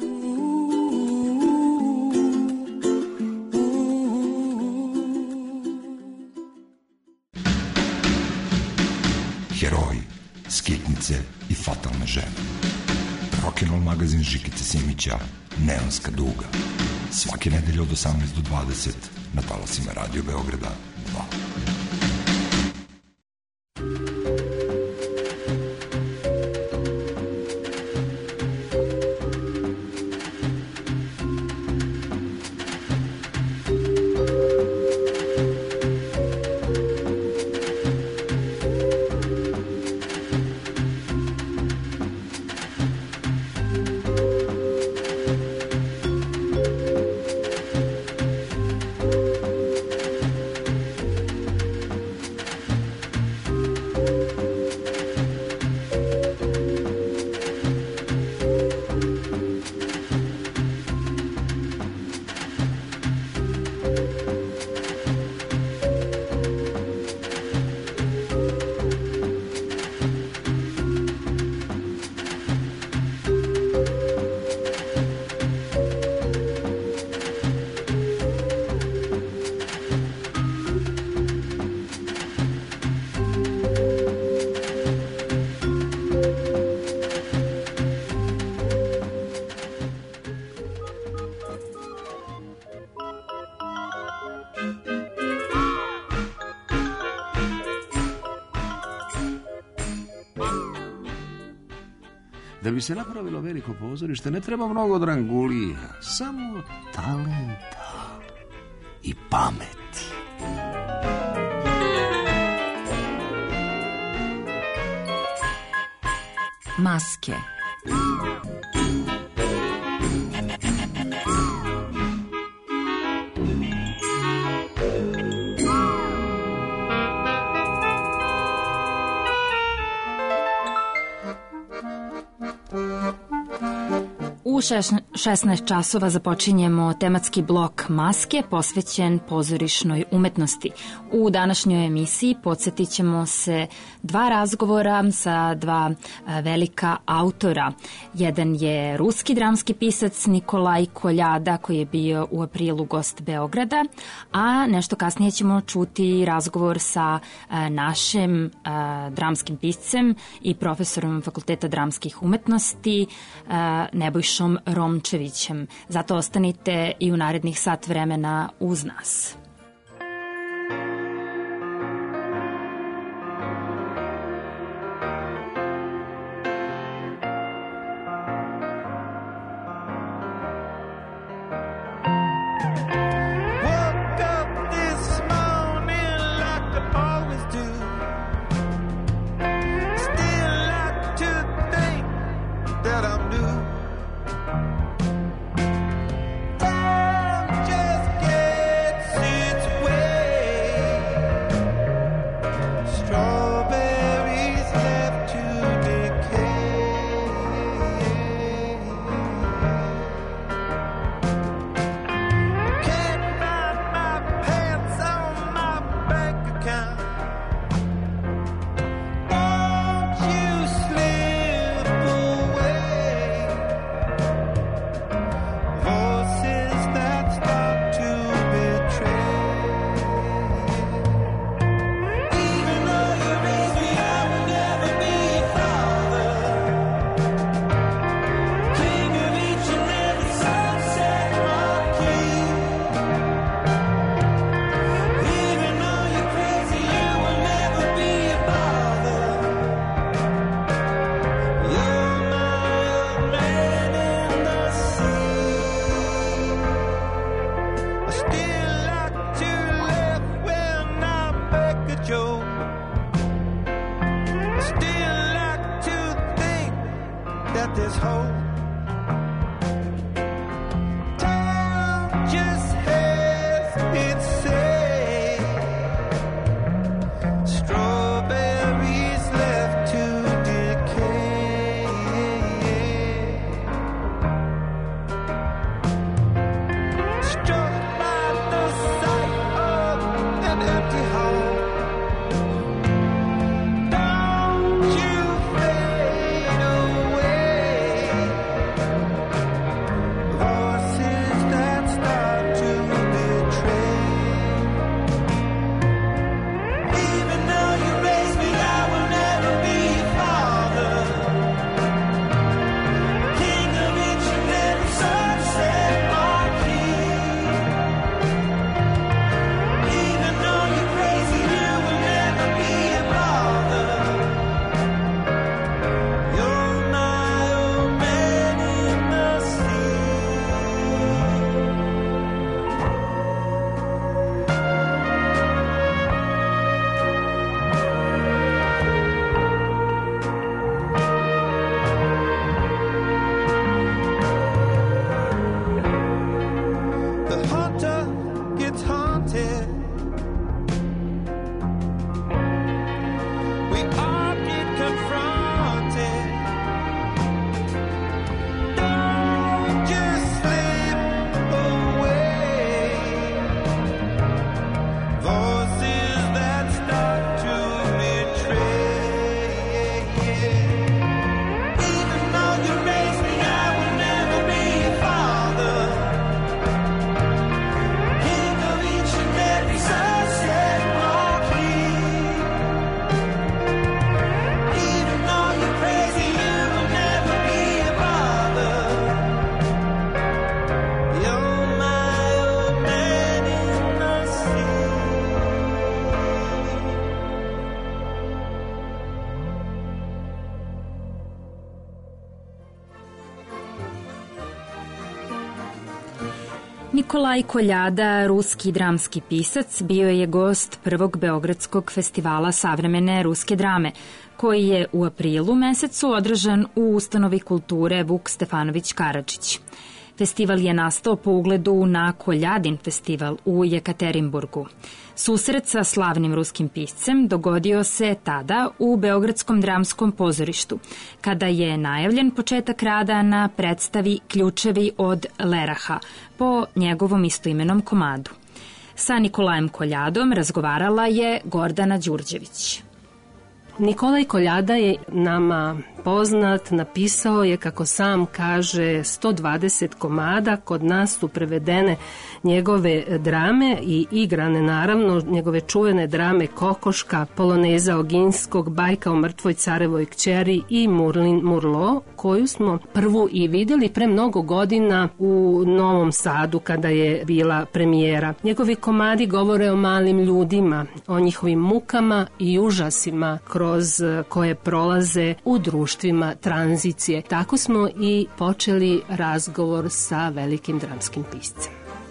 Heroji, skitnice i fatalne žene. Rock'n'roll magazin Žikice Simića, Neonska duga. Svake nedelje od osamnaest do dvadeset na talasima Radio Beograda dva. Da bi se napravilo veliko pozorište ne treba mnogo drangulija, samo talenta i pameti. Maske. U šesnaest časova započinjemo tematski blok Maske posvećen pozorišnoj umetnosti. U današnjoj emisiji podsjetit ćemo se dva razgovora sa dva velika autora. Jedan je ruski dramski pisac Nikolaj Koljada koji je bio u aprilu gost Beograda, a nešto kasnije ćemo čuti razgovor sa našim dramskim piscem i profesorom Fakulteta dramskih umetnosti Nebojšom Romčevićem. Zato ostanite i u narednih sat vremena uz nas. Just Nikolaj Koljada, ruski dramski pisac, bio je gost prvog Beogradskog festivala savremene ruske drame, koji je u aprilu mesecu održan u ustanovi kulture Vuk Stefanović Karadžić. Festival je nastao po ugledu na Koljadin festival u Jekaterinburgu. Susret sa slavnim ruskim piscem dogodio se tada u Beogradskom dramskom pozorištu, kada je najavljen početak rada na predstavi Ključevi od Leraha po njegovom istoimenom komadu. Sa Nikolajem Koljadom razgovarala je Gordana Đurđević. Nikolaj Koljada je nama poznat, napisao je, kako sam kaže, sto dvadeset komada, kod nas su prevedene njegove drame i igrane, naravno, njegove čuvene drame Kokoška, Poloneza Oginskog, Bajka o mrtvoj carevoj kćeri i Murlin Murlo, koju smo prvu i vidjeli pre mnogo godina u Novom Sadu kada je bila premijera. Njegovi komadi govore o malim ljudima, o njihovim mukama i užasima kroz koje prolaze u društvima tranzicije. Tako smo i počeli razgovor sa velikim dramskim piscem.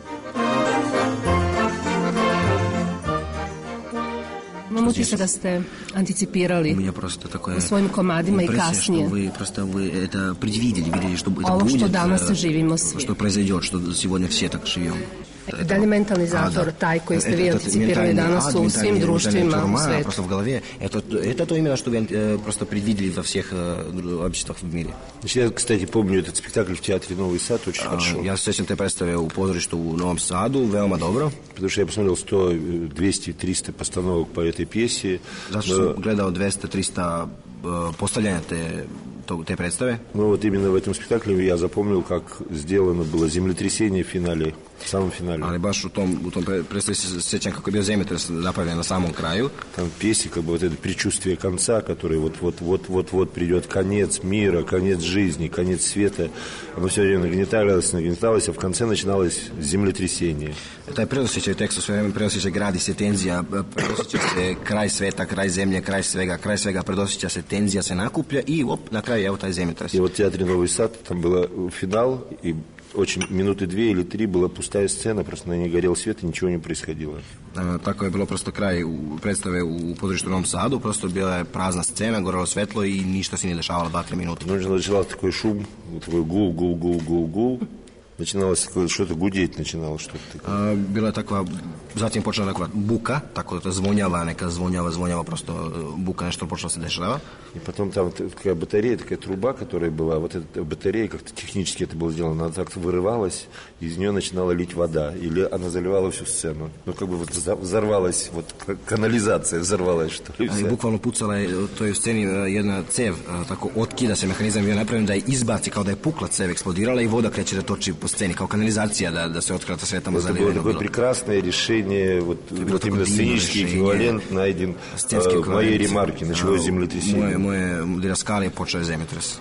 Imam utisak da ste anticipirali u svojim komadima i kasnije. Вы просто вы это предвидели, видели, что это Ovo будет. što danas živimo svi. Что произойдет, что сегодня все так живем. Da li je mentalizator taj koji ste vi anticipirali danas u svim društvima u svetu? Просто в голове. Это, это то именно, что вы просто предвидели во всех обществах в мире. Я, кстати, помню этот спектакль в театре «Новый сад» очень хорошо. Я сеćam te predstave u pozorištu u Novom Sadu, veoma dobro. Потому что я посмотрел сто, двести, триста постановок по этой пьесе. Zato što sam gledao двести триста postavljanja te te predstave. Ну вот именно в этом спектакле я запомнил, как сделано было землетрясение в финале, в самом финале. Ali baš u tom, u tom predstavi se sjećam kako je bio zemljotres napravljen na samom kraju. Там в пьесе как бы вот это предчувствие конца, которое вот-вот-вот-вот придет конец мира, конец жизни, конец света. Оно все время нагнеталось, нагнеталось, а в конце начиналось землетрясение. Taj predosjećaj u tekstu sve vreme predosjećaj, gradi se tenzija, predosjeća se kraj sveta, kraj zemlje, kraj svega, kraj svega, predosjeća se tenzija, se nakuplja i op, na kraju evo taj zemljotres. И вот в театре «Новый сад» там был финал, и очень минуты две или три была пустая сцена, просто на ней горел свет и ничего не происходило. Tako je bilo prosto kraj u predstave u pozorištu u Novom Sadu, prosto bila je prazna scena, gorelo svetlo i ništa se nije dešavalo dva tri minuta. Начинался такой шум, такой гул, гул, гул, гул, гул. Начиналось что-то гудеть, начинало что-то. A, bila je takva, zatim počela nekakva buka, tako da to zvonjava, neka zvonjava, zvonjava, prosto buka, nešto počelo se dešava. И потом там такая батарея, такая труба, которая была, вот эта батарея, как-то технически это было сделано, она так вырывалась, и из нее начинала лить вода, или она заливала всю сцену. Ну, как бы вот взорвалась, вот канализация взорвалась, что ли. I bukvalno pucala je u toj sceni jedna cev, tako otkida se, mehanizam bio napravljen da je izbaci, kao da je pukla cev, eksplodirala i voda kreće da toči po sceni, kao kanalizacija, da, da se otkrata sve tamo zaliveno bilo. Это было такое прекрасное решение, вот, вот именно сценический эквивалент найден в моей ремарке, началось землетрясение. Moje diraskale počeo je zemljotres.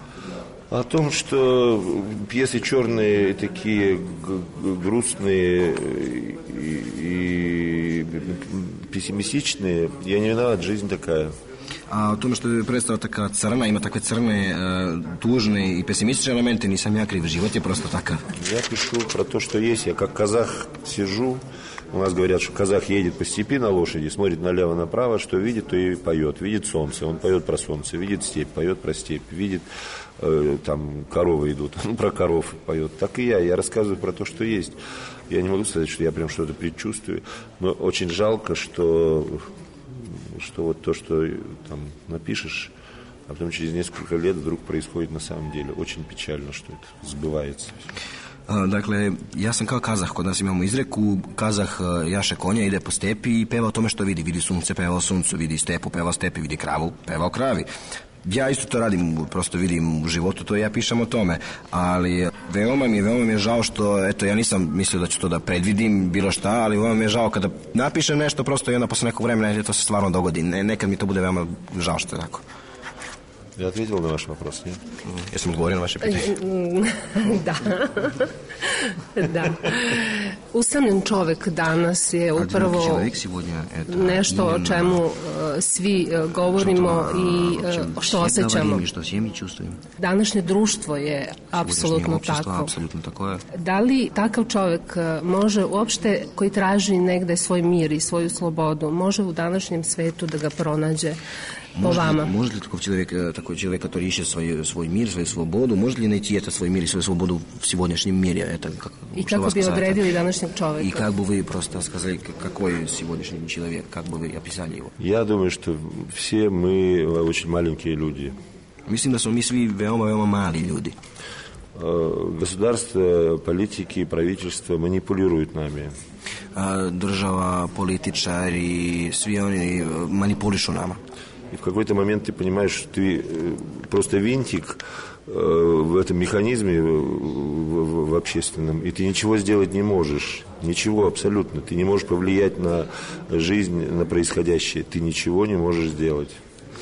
О том, что пьесы черные, такие грустные и, и пессимистичные, я не виноват, жизнь такая. A o tome što je predstava taka crna, ima takve crne, tužne i pesimistične elemente, nisam ja kriv, život je prosto takav. Я пишу про то, что есть. Я как казах сижу. У нас говорят, что казах едет по степи на лошади, смотрит налево-направо, что видит, то и поет. Видит солнце, он поет про солнце. Видит степь, поет про степь. Видит, э, там коровы идут, он про коров поет. Так и я. Я рассказываю про то, что есть. Я не могу сказать, что я прям что-то предчувствую, но очень жалко, что, что вот то, что там напишешь, а потом через несколько лет вдруг происходит на самом деле. Очень печально, что это сбывается. Dakle, ja sam kao kazah, kod nas imamo izreku, kazah jaše konja, ide po stepi i peva o tome što vidi. Vidi sunce, peva o suncu, vidi stepu, peva o stepi, vidi kravu, peva o kravi. Ja isto to radim, prosto vidim u životu to i ja pišem o tome, ali veoma mi je, veoma mi je žao što, eto, ja nisam mislio da ću to da predvidim, bilo šta, ali veoma mi je žao kada napišem nešto prosto i onda posle nekog vremena to se stvarno dogodi. Ne, nekad mi to bude veoma žao što je tako. Я ответил на ваш вопрос, нет? Я sam odgovorio na vaše pitanje. Da. Da. Usamljen čovek danas je upravo nešto o čemu svi govorimo i što osjećamo. Današnje društvo je apsolutno tako. Da li takav čovek može uopšte, koji traži negde svoj mir i svoju slobodu, može u današnjem svetu da ga pronađe по вама? Может ли такой человек, такой человек, который ищет свой, свой мир, свою свободу, может ли найти это свой мир и свою свободу в сегодняшнем мире? Это, как, и как бы odredili današnjeg čoveka? И как бы вы просто сказали, какой сегодняшний человек, как бы вы описали его? Я думаю, что все мы очень маленькие люди. Mislim da smo mi svi veoma, veoma mali ljudi. Государство, политики, правительство манипулируют нами. Država, političari, svi oni manipulišu nama. И в какой-то момент ты понимаешь, что ты просто винтик в этом механизме в, в общественном, и ты ничего сделать не можешь. Ничего абсолютно. Ты не можешь повлиять на жизнь, на происходящее. Ты ничего не можешь сделать.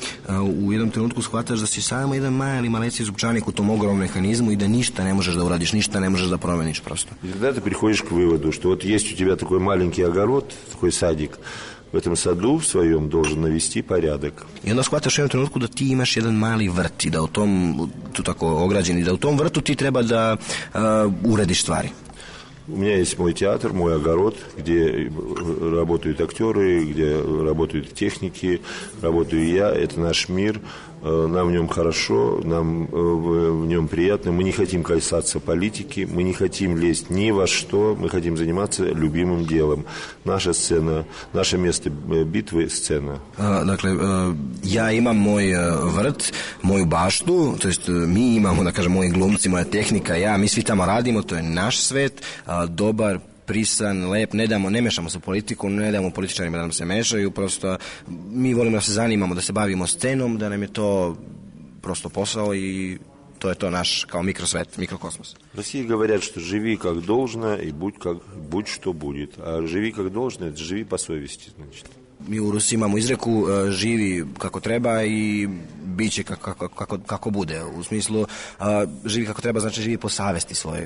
U jednom trenutku shvataš da si samo jedan mali maleci zupčanik u tom ogromnom mehanizmu i da ništa ne možeš da uradiš, ništa ne možeš da promeniš просто. И тогда ты приходишь к выводу, что вот есть у тебя такой маленький огород, такой садик, в этом саду в своем должен навести порядок. I onda shvataš u jednom trenutku da ti imaš jedan mali vrt i da u tom, tu tako ograđen, i da u tom vrtu ti treba da uh, urediš stvari. У меня есть мой театр, мой огород, где работают актеры, где работают техники, работаю я. Это наш мир. Нам в нем хорошо, нам в нем приятно. Мы не хотим касаться политики, мы не хотим лезть ни во что. Мы хотим заниматься любимым делом. Наша сцена, наше место битвы – сцена. Dakle, ja imam moj vrt, moju baštu, to jest mi imamo, da kažem, moji glumci, moja tehnika, ja, mi svi tamo radimo, to je naš svet, dobar, prisan, lep, ne damo, ne mešamo se u politiku, ne damo političarima da nam se mešaju, prosto mi volimo da se zanimamo, da se bavimo scenom, da nam je to prosto posao i to je to naš kao mikrosvet, mikrokosmos. В России говорят, что живи как должно и будь, как, будь что будет. А живи как должно, это живи по совести, значит. Mi u Rusiji imamo izreku uh, živi kako treba i bit će kako, kako, kako, kako bude. U smislu uh, živi kako treba, znači živi po savesti svojoj.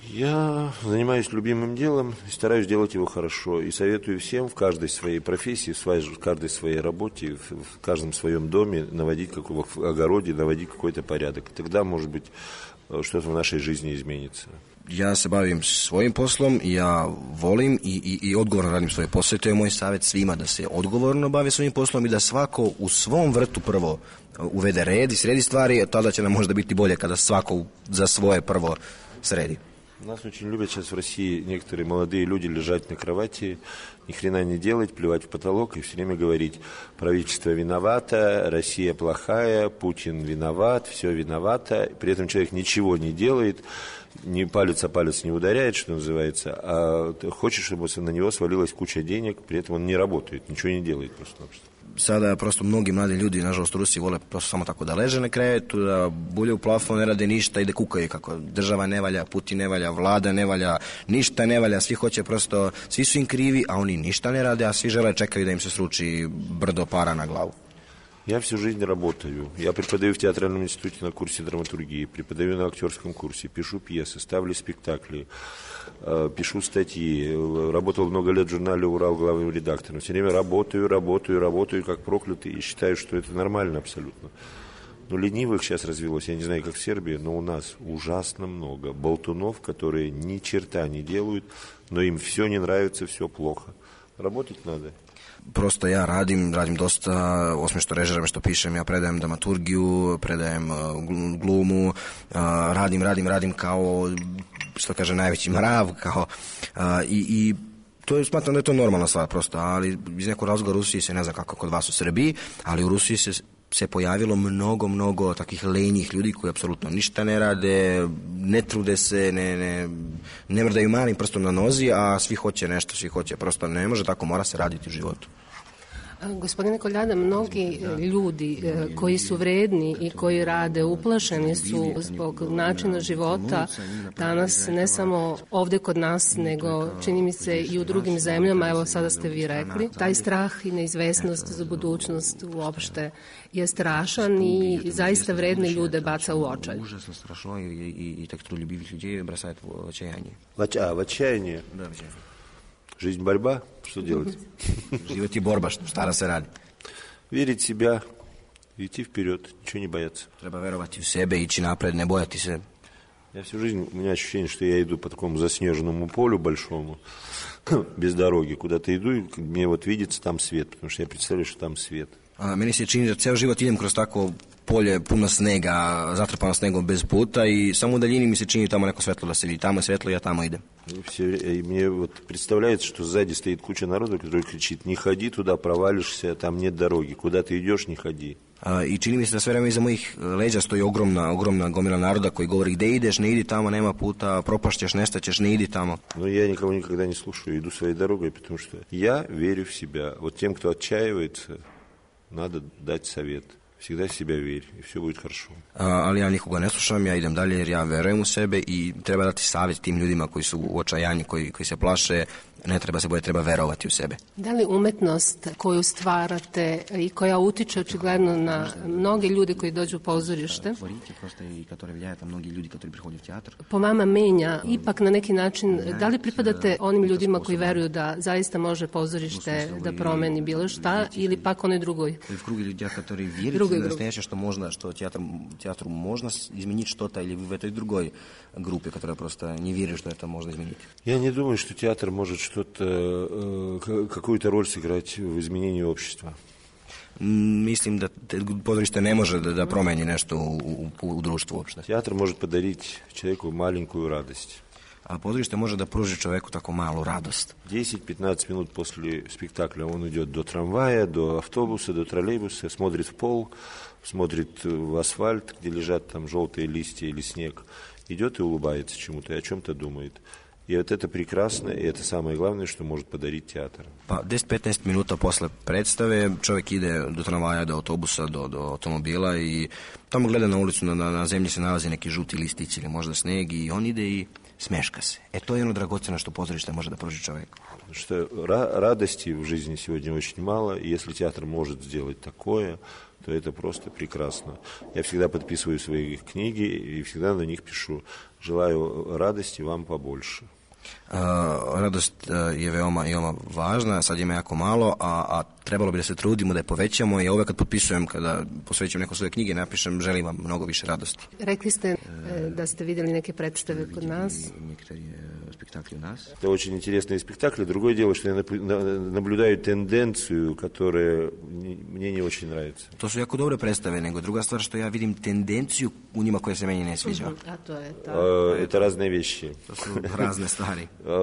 Я занимаюсь любимым делом и стараюсь делать его хорошо. И советую всем в каждой своей профессии, в каждой своей работе, в каждом своем доме наводить, как в огороде, наводить какой-то порядок. Тогда, может быть, что-то в нашей жизни изменится. Ja se bavim svojim poslom, ja volim i, i, i odgovorno radim svoje posle. To je moj savjet svima, da se odgovorno bave svojim poslom i da svako u svom vrtu prvo uvede red i sredi stvari, tada će nam možda biti bolje kada svako za svoje prvo sredi. Нас очень любят сейчас в России некоторые молодые люди лежать на кровати, ни хрена не делать, плевать в потолок и все время говорить: правительство виновато, Россия плохая, Путин виноват, все виновато. При этом человек ничего не делает, ни палец о палец не ударяет, что называется, а хочет, чтобы на него свалилась куча денег, при этом он не работает, ничего не делает просто-напросто. Sada prosto mnogi mladi ljudi, nažalost u Rusiji, vole prosto samo tako da leže na krevetu, da bulje u plafon, ne rade ništa i da kukaju kako država ne valja, Putin ne valja, vlada ne valja, ništa ne valja, svi hoće prosto, svi su im krivi, a oni ništa ne rade, a svi žele čekaju da im se sruči brdo para на главу. Я всю жизнь работаю. Я преподаю в театральном институте на курсе драматургии, преподаю на актерском курсе, пишу пьесы, ставлю спектакли, пишу статьи. Работал много лет в журнале «Урал» главным редактором. Все время работаю, работаю, работаю, как проклятый, и считаю, что это нормально абсолютно. Но ленивых сейчас развелось, я не знаю, как в Сербии, но у нас ужасно много болтунов, которые ни черта не делают, но им все не нравится, все плохо. Работать надо. Prosto ja radim, radim dosta, osim što režiram, što pišem, ja predajem dramaturgiju, predajem glumu, radim, radim, radim kao, što kaže, najveći mrav, kao, i, i to je, smatram da je to normalna stvar prosto, ali iz nekog razloga u Rusiji se, ne znam kako kod vas u Srbiji, ali u Rusiji se se pojavilo mnogo, mnogo takvih lenjih ljudi koji apsolutno ništa ne rade, ne trude se, ne, ne, ne mrdaju malim prstom na nozi, a svi hoće nešto, svi hoće, prosto ne može tako, mora se raditi u životu. Gospodine Koljada, mnogi ljudi koji su vredni i koji rade uplašeni su zbog načina života danas, ne samo ovde kod nas, nego čini mi se i u drugim zemljama, evo sada ste vi rekli. Taj strah i neizvesnost za budućnost uopšte je strašan i zaista vredne ljude baca u očaj. Užasno strašno i, i, i tak трудолюбивых людей бросает в отчаяние. А, в отчаяние? Да, в отчаяние. Жизнь борьба? Что делать? Живет и борба, šta da se radi? Верить в себя, идти вперед, ничего не бояться. Treba verovati u sebe, ići napred, ne bojati se. Я всю жизнь, у меня ощущение, что я иду по такому заснеженному полю большому, без дороги, куда-то иду, и мне вот видится там свет, потому что я представляю, что там свет. A, meni se čini da ceo život idem kroz tako polje puno snega, zatrpano snegom bez puta i samo u daljini mi se čini tamo neko svetlo da se vidi. Tamo je svetlo i ja tamo idem. И, все, и мне вот представляется, что сзади стоит куча народа, который кричит: не ходи туда, провалишься, там нет дороги, куда ты идешь, не ходи. A, I čini mi se da sve vreme iza mojih leđa stoji ogromna, ogromna gomila naroda koji govori gde ideš, ne idi tamo, nema puta, propašćeš, nestaćeš, ne idi tamo. Но я никого никогда не слушаю, иду своей дорогой, потому что я верю в себя. Вот тем, кто отчаивается, надо дать совет. Всегда в себя верь, и все будет хорошо. A, ali ja nikoga ne slušam, ja idem dalje jer ja verujem u sebe i treba dati savjet tim ljudima koji su u očajanju, koji, koji se plaše, ne treba se boje, treba verovati u sebe. Da li umetnost koju stvarate i koja utiče očigledno na mnoge ljude koji dođu u pozorište, po vama menja ipak na neki način, da li pripadate onim ljudima koji veruju da zaista može pozorište da promeni bilo šta ili pak onoj drugoj? В круге людей, которые верят в настоящее, что можно, что театр, театру можно изменить что-то, или в этой другой группе, которая просто не верит, что это можно изменить? Я не думаю, что театр может что-то, какую-то роль сыграть в изменении общества. Mislim da pozorište ne može da, da promeni nešto u, u, u društvu uopšte. Театр может подарить человеку маленькую радость. A pozorište može da pruži čoveku tako malu radost. десять-пятнадцать минут после спектакля он идет до трамвая, до автобуса, до троллейбуса, смотрит в пол, смотрит в асфальт, где лежат там желтые листья или снег, идет и улыбается чему-то и о чем-то думает. И вот это прекрасно, и это самое главное, что может подарить театр. Pa deset-petnaest minuta posle predstave čovjek ide do tramvaja, do autobusa, do, do automobila i tamo gleda na ulicu, na, na zemlji se nalazi neki žuti listić ili možda sneg i on ide i smeška se. E to je ono dragoceno što pozorište može da pruži čovjeku. Что радости в жизни сегодня очень мало, и если театр может сделать такое, то это просто прекрасно. Я всегда подписываю свои книги и всегда на них пишу: желаю радости вам побольше. Uh, radost uh, je veoma, veoma važna, sad ima jako malo, a, a trebalo bi da se trudimo da je povećamo i ja uvek kad potpisujem, kada posvećujem neko svoje knjige, napišem želim vam mnogo više radosti. Rekli ste uh, da ste vidjeli neke predstave kod nas. Spektakli u nas. Это очень интересные спектакли. Другое дело, что я наблюдаю тенденцию, которая мне не очень нравится. To su jako dobre predstave, nego druga stvar što ja vidim tendenciju u njima koja se meni ne sviđa. A to je to. Это разные вещи. To su razne stvari.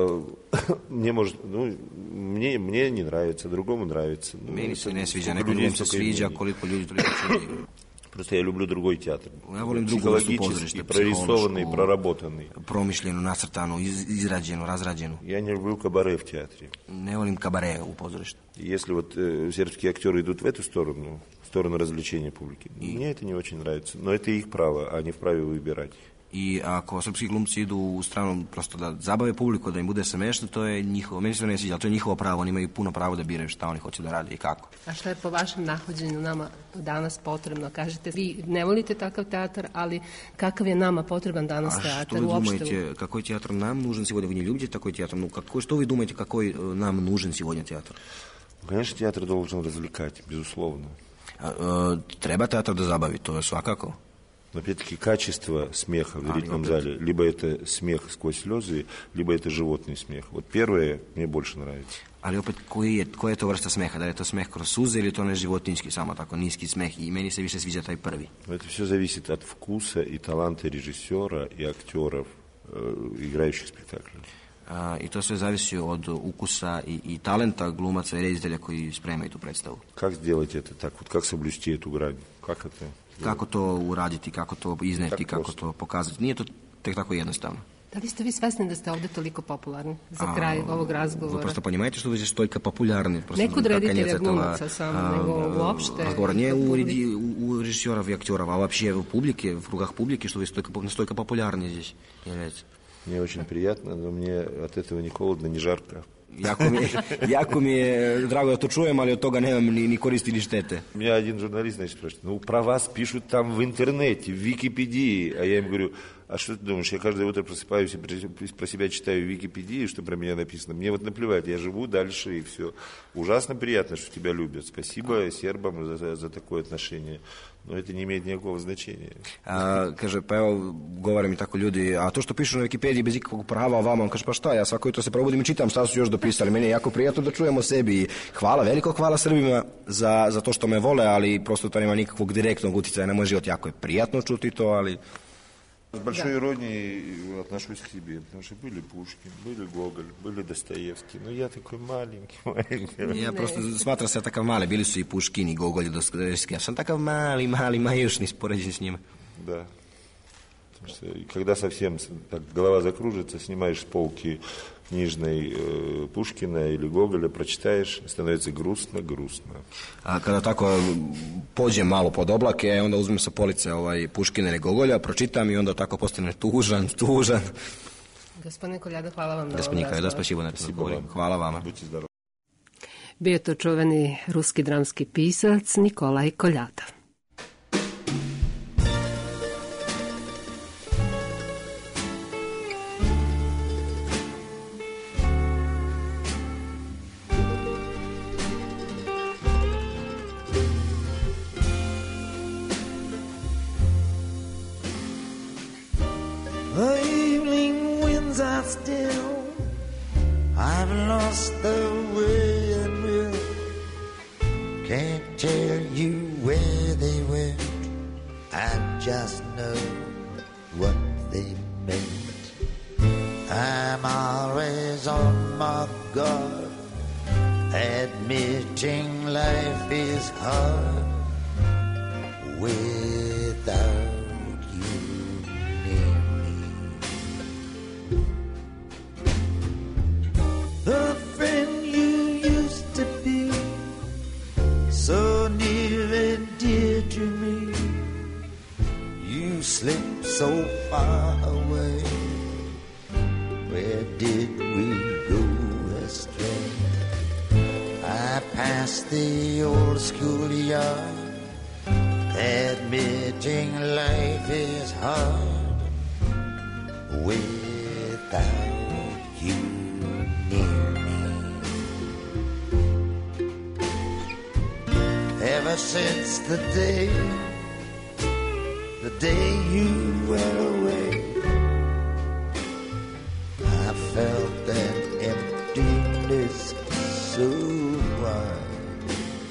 Мне может, ну, мне мне не нравится, другому нравится. Meni se ne sviđa, nekom drugom se sviđa, koliko ljudi toliko čudi. Просто я люблю другой театр. Ja volim drugu vrstu pozorišta, прорисованный, проработанный. Promišljenu, nacrtanu, iz, izrađenu, razrađenu. Я не люблю кабаре в театре. Ne volim kabare u pozorištu. Если вот э, сербские актеры идут в эту сторону, в сторону развлечения публики, и... мне это не очень нравится. Но это их право, они вправе выбирать. I ako srpski glumci idu u stranu prosto da zabave publiku, da im bude smešno, to je njihovo, meni se ne sviđa, to je njihovo pravo, oni imaju puno pravo da biraju šta oni hoće da rade i kako. A šta je po vašem nahođenju nama danas potrebno? Kažete, vi ne volite takav teatar, ali kakav je nama potreban danas teatar uopšte? А что вы думаете, какой театр нам нужен сегодня? Вы не любите такой театр? Ну, какой, что вы думаете, какой нам нужен сегодня театр? Конечно, театр должен развлекать, безусловно. А, treba teatr da zabavi, to je svakako. Но опять-таки качество смеха в зрительном зале, либо это смех сквозь слезы, либо это животный смех. Вот первое мне больше нравится. Ali opet, koji je, koja je to vrsta smeha? Da li je to smeh kroz suze ili to ne životinjski, samo tako niski smeh? I meni se više sviđa taj prvi. Это все зависит от вкуса и таланта режиссера и актеров, э, играющих спектакли. A, I to sve zavisi od ukusa i, i talenta glumaca i reditelja koji spremaju tu predstavu. Как сделать это так? Вот как соблюсти эту грань? Как это? Kako to uraditi, kako to izneti, kako, kako to pokazati. Nije to tek tako jednostavno. Da li ste vi svesni da ste ovde toliko popularni za A, kraj ovog razgovora? Вы просто понимаете, что вы здесь столько популярны. Не кod reditelja glumaca samo, nego uopšte. Разговор не у, у, у режиссеров и актеров, а вообще в публике, в кругах публики, что вы столько, настолько популярны здесь являетесь. Мне очень приятно, но мне от этого ни холодно, ни жарко. Jako mi, jako mi je drago da to čujem, ali od toga nemam ni, ni koristi ni štete. Меня один журналист, значит, спрашивает, ну, про вас пишут там в интернете, в Википедии. А я им говорю, а что ты думаешь, я каждое утро просыпаюсь и про себя читаю в Википедии, что про меня написано. Мне вот наплевать, я живу дальше и все. Ужасно приятно, что тебя любят. Спасибо сербам за, за такое отношение. Но это не имеет никакого значения. A, kaže, pa evo, govore mi tako ljudi, a to što pišu na Wikipediji bez ikakvog prava vama, on kaže, pa šta, ja svako jutro se probudim i čitam šta su još dopisali. Meni je jako prijatno da čujem o sebi i hvala, veliko hvala Srbima za, za to što me vole, ali prosto to nema nikakvog direktnog uticaja na moj život. Jako je prijatno čuti to, ali... С большой иронией отношусь к себе, потому что были Пушкин, были Гоголь, были Достоевский, но я такой маленький, маленький. Ja prosto smatram se takav mali, bili su i Puškin i Gogolj i Dostojevski, ja sam takav mali, mali, majušni spoređen s njima. Да. Потому что когда совсем так, голова закружится, снимаешь с полки книжной э, Пушкина или Гоголя, прочитаешь, становится грустно-грустно. A kada tako pođem malo pod oblake, onda uzmem sa police ovaj, Puškina ili Gogolja, pročitam i onda tako postane tužan, tužan. Gospodine Koljada, hvala vam na Gospodine ovom Koljada, razgovoru. spasibo na razgovoru. Hvala vama. Budite zdravi. Bio je to čuveni ruski dramski pisac Nikolaj Koljada. The evening winds are still. I've lost the way and will. Can't tell you where they went. I just know what they meant. I'm always on my guard, admitting life is hard without. The friend you used to be, so near and dear to me, you slipped so far away. Where did we go astray? I passed the old schoolyard, admitting life is hard without you. Ever since the day, the day you went away, I felt that emptiness so wide.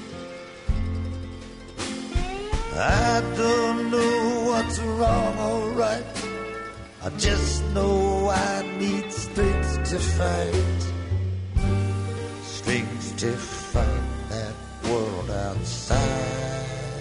I don't know what's wrong or right, I just know I need strength to fight, strength to fight that world outside.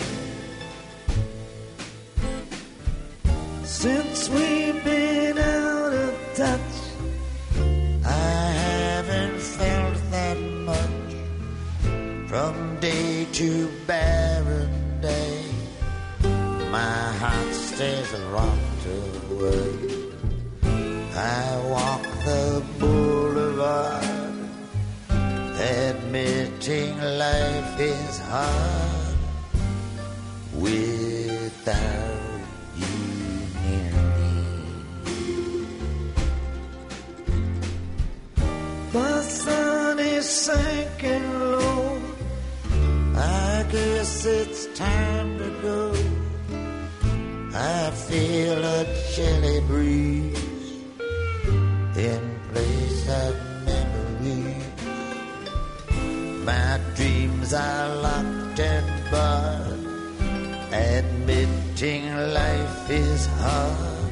Since we've been out of touch, I haven't felt that much. From day to barren day, my heart stays rocked away. I walk the boulevard, admitting life is hard without you near me. The sun is sinking low, I guess it's time to go. I feel a chilly breeze in place of memories. My dreams are locked and barred, admitting life is hard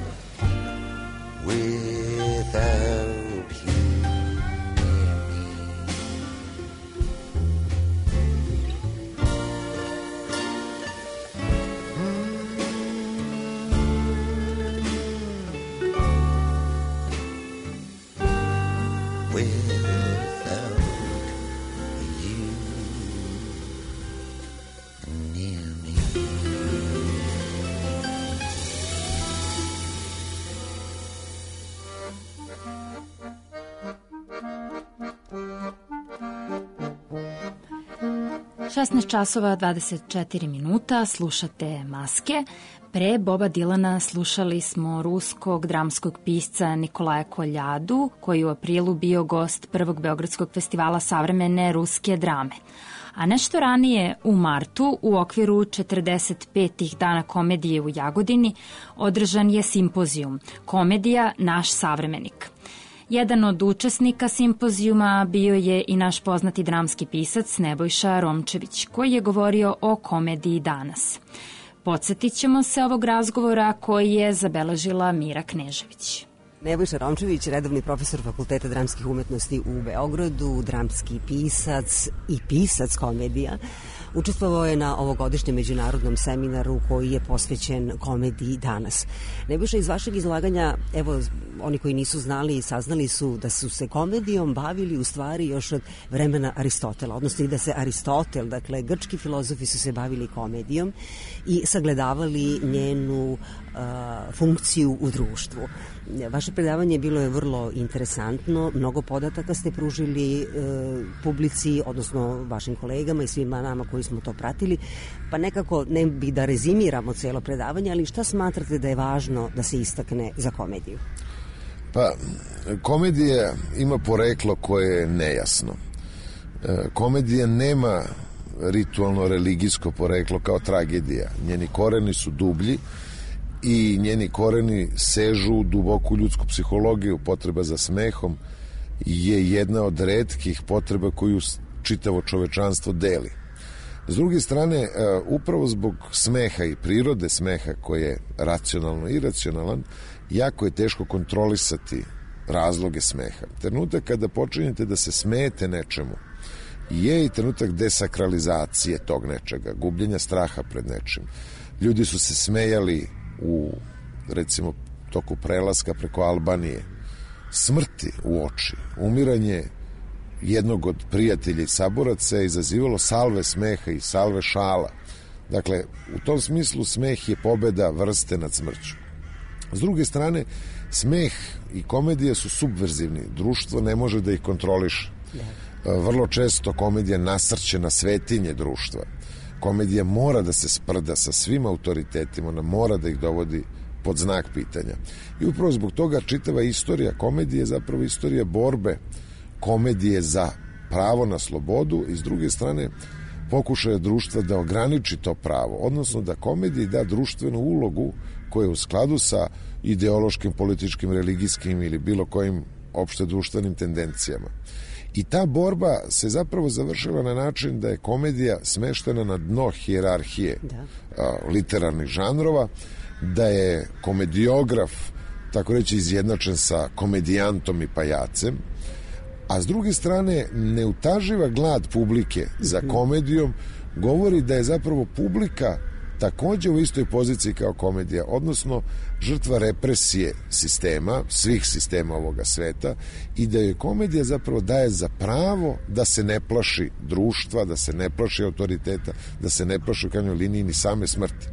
without you near me. without you near me. šesnaest časova dvadeset četiri minuta, slušate Maske. Pre Boba Dilana slušali smo ruskog dramskog pisca Nikolaja Koljadu, koji je u aprilu bio gost prvog Beogradskog festivala savremene ruske drame. A nešto ranije, u martu, u okviru četrdeset petih dana komedije u Jagodini, održan je simpozijum Komedija Naš savremenik. Jedan od učesnika simpozijuma bio je i naš poznati dramski pisac Nebojša Romčević, koji je govorio o komediji danas. Podsjetit ćemo se ovog razgovora koji je zabeležila Mira Knežević. Nebojša Romčević, redovni profesor Fakulteta dramskih umetnosti u Beogradu, dramski pisac i pisac komedija. Učestvovao je na ovogodišnjem međunarodnom seminaru koji je posvećen komediji danas. Nebojša, iz vašeg izlaganja, evo, oni koji nisu znali i saznali su da su se komedijom bavili u stvari još od vremena Aristotela, odnosno i da se Aristotel, dakle, grčki filozofi su se bavili komedijom i sagledavali njenu uh, funkciju u društvu. Vaše predavanje bilo je vrlo interesantno, mnogo podataka ste pružili e, publici, odnosno vašim kolegama i svima nama koji smo to pratili, pa nekako ne bi da rezimiramo celo predavanje, ali šta smatrate da je važno da se istakne za komediju? Pa, komedija ima poreklo koje je nejasno. E, komedija nema ritualno religijsko poreklo kao tragedija. Njeni koreni su dublji i njeni koreni sežu u duboku ljudsku psihologiju. Potreba za smehom je jedna od retkih potreba koju čitavo čovečanstvo deli. S druge strane, upravo zbog smeha i prirode smeha koji je racionalno i iracionalan, jako je teško kontrolisati razloge smeha. Trenutak kada počinjete da se smejete nečemu je i trenutak desakralizacije tog nečega, gubljenja straha pred nečim. Ljudi su se smejali u, recimo, toku prelaska preko Albanije, smrti u oči, umiranje jednog od prijatelja i saboraca je izazivalo salve smeha i salve šala. Dakle, u tom smislu smeh je pobeda vrste nad smrću. S druge strane, smeh i komedija su subverzivni. Društvo ne može da ih kontroliše. Vrlo često komedija nasrće na svetinje društva. Komedija mora da se sprda sa svim autoritetima, ona mora da ih dovodi pod znak pitanja. I upravo zbog toga čitava istorija komedije je zapravo istorija borbe komedije za pravo na slobodu i s druge strane pokušaja društva da ograniči to pravo, odnosno da komediji da društvenu ulogu koja je u skladu sa ideološkim, političkim, religijskim ili bilo kojim opšte društvenim tendencijama. I ta borba se zapravo završila na način da je komedija smeštena na dno hijerarhije da. a, literarnih žanrova, da je komediograf, tako reći, izjednačen sa komedijantom i pajacem, a s druge strane neutaživa glad publike za komedijom govori da je zapravo publika takođe u istoj poziciji kao komedija, odnosno žrtva represije sistema, svih sistema ovoga sveta, i da je komedija zapravo daje za pravo da se ne plaši društva, da se ne plaši autoriteta, da se ne plaši u krajnjoj liniji ni same smrti.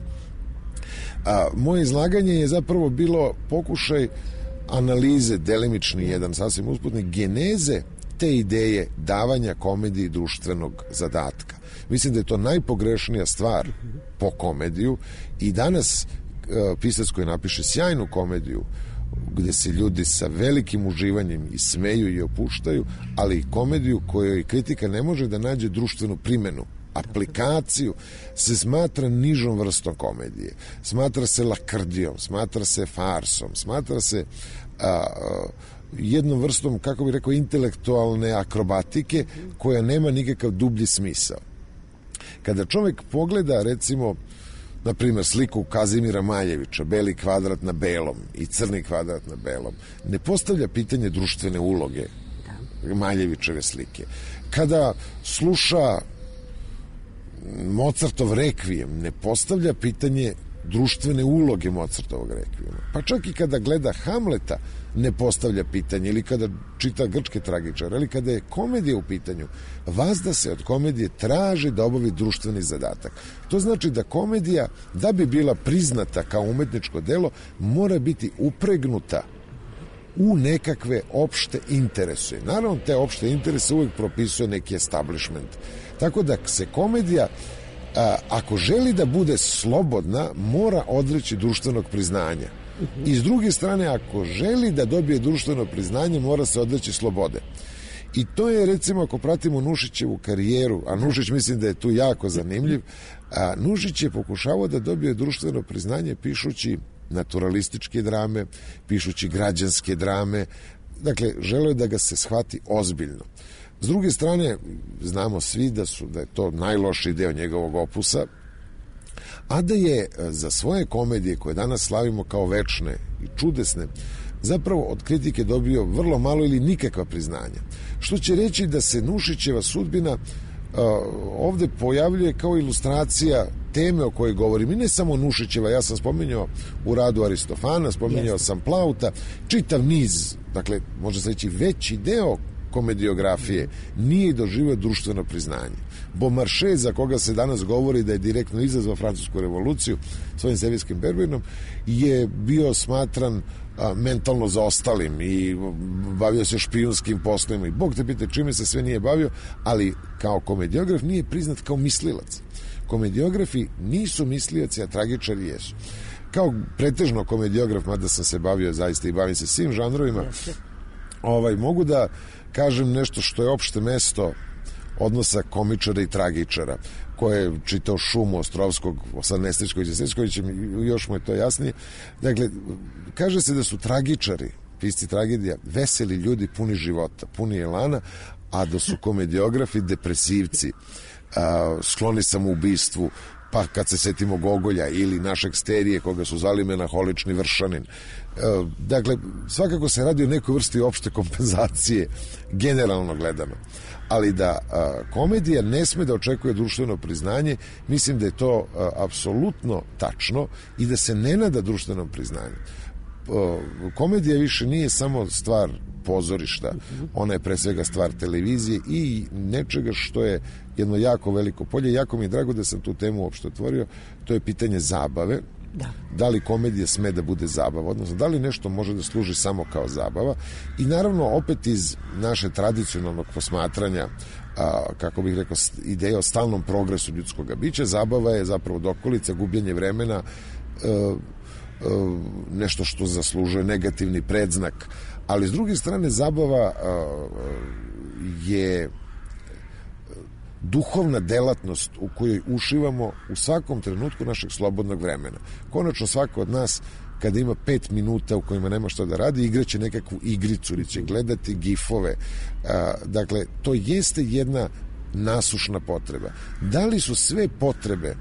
A, moje izlaganje je zapravo bilo pokušaj analize, delimični jedan sasvim usputni, geneze te ideje davanja komediji društvenog zadatka. Mislim da je to najpogrešnija stvar po komediju i danas pisac koji napiše sjajnu komediju gde se ljudi sa velikim uživanjem i smeju i opuštaju, ali i komediju kojoj kritika ne može da nađe društvenu primenu, aplikaciju, se smatra nižom vrstom komedije, smatra se lakrdijom, smatra se farsom, smatra se a, a, jednom vrstom, kako bih rekao, intelektualne akrobatike koja nema nikakav dublji smisao. Kada čovjek pogleda, recimo, na primjer, sliku Kazimira Maljevića, beli kvadrat na belom i crni kvadrat na belom, ne postavlja pitanje društvene uloge Maljevićeve slike. Kada sluša Mozartov rekvijem, ne postavlja pitanje društvene uloge Mozartovog rekvijema. Pa čak i kada gleda Hamleta ne postavlja pitanje, ili kada čita grčke tragičare, ili kada je komedija u pitanju, vazda se od komedije traži da obavi društveni zadatak. To znači da komedija, da bi bila priznata kao umetničko delo, mora biti upregnuta u nekakve opšte interese. Naravno, te opšte interese uvek propisuje neki establishment. Tako da se komedija, a, ako želi da bude slobodna, mora odreći društvenog priznanja. I s druge strane, ako želi da dobije društveno priznanje, mora se odreći slobode. I to je, recimo, ako pratimo Nušićevu karijeru, a Nušić mislim da je tu jako zanimljiv, a Nušić je pokušavao da dobije društveno priznanje pišući naturalističke drame, pišući građanske drame. Dakle, želeo je da ga se shvati ozbiljno. S druge strane, znamo svi da su da je to najlošiji deo njegovog opusa, a da je za svoje komedije koje danas slavimo kao večne i čudesne, zapravo od kritike dobio vrlo malo ili nikakva priznanja. Što će reći da se Nušićeva sudbina Uh, ovde pojavljuje kao ilustracija teme o kojoj govorim. I ne samo Nušićeva, ja sam spominjao u radu Aristofana, spominjao yes. sam Plauta, čitav niz, dakle, može se reći veći deo komediografije nije doživio društveno priznanje. Beaumarchais, za koga se danas govori da je direktno izazvao francusku revoluciju svojim serijskim Bergmanom, je bio smatran a, mentalno zaostalim i bavio se špijunskim poslovima i Bog te pita čime se sve nije bavio, ali kao komediograf nije priznat kao mislilac. Komediografi nisu mislioci, a tragičari jesu. Kao pretežno komediograf, mada sam se bavio zaista i bavim se svim žanrovima, ovaj, mogu da kažem nešto što je opšte mesto odnosa komičara i tragičara, koje je čitao Šumu Ostrovskog, sad Nestičkovića, Sečkovića, još mu je to jasnije. Dakle, kaže se da su tragičari, pisci tragedija, veseli ljudi puni života, puni elana, a da su komediografi depresivci, a, skloni samoubistvu, pa kad se setimo Gogolja ili našeg Sterije, koga su zvali menaholični vršanin. Dakle, svakako se radi o nekoj vrsti opšte kompenzacije, generalno gledano. Ali da a, komedija ne sme da očekuje društveno priznanje, mislim da je to a, apsolutno tačno i da se ne nada društvenom priznanju. A, komedija više nije samo stvar pozorišta, ona je pre svega stvar televizije i nečega što je jedno jako veliko polje. Jako mi je drago da sam tu temu uopšte otvorio, to je pitanje zabave. Da. Da li komedija sme da bude zabava, odnosno da li nešto može da služi samo kao zabava. I naravno opet iz naše tradicionalnog posmatranja, a, kako bih rekao, ideja o stalnom progresu ljudskog bića, zabava je zapravo dokolica, gubljenje vremena, a, a, nešto što zaslužuje negativni predznak, ali s druge strane zabava a, je duhovna delatnost u kojoj uživamo u svakom trenutku našeg slobodnog vremena. Konačno svako od nas kada ima pet minuta u kojima nema što da radi, igraće nekakvu igricu ili će gledati gifove. A, dakle, to jeste jedna nasušna potreba. Da li su sve potrebe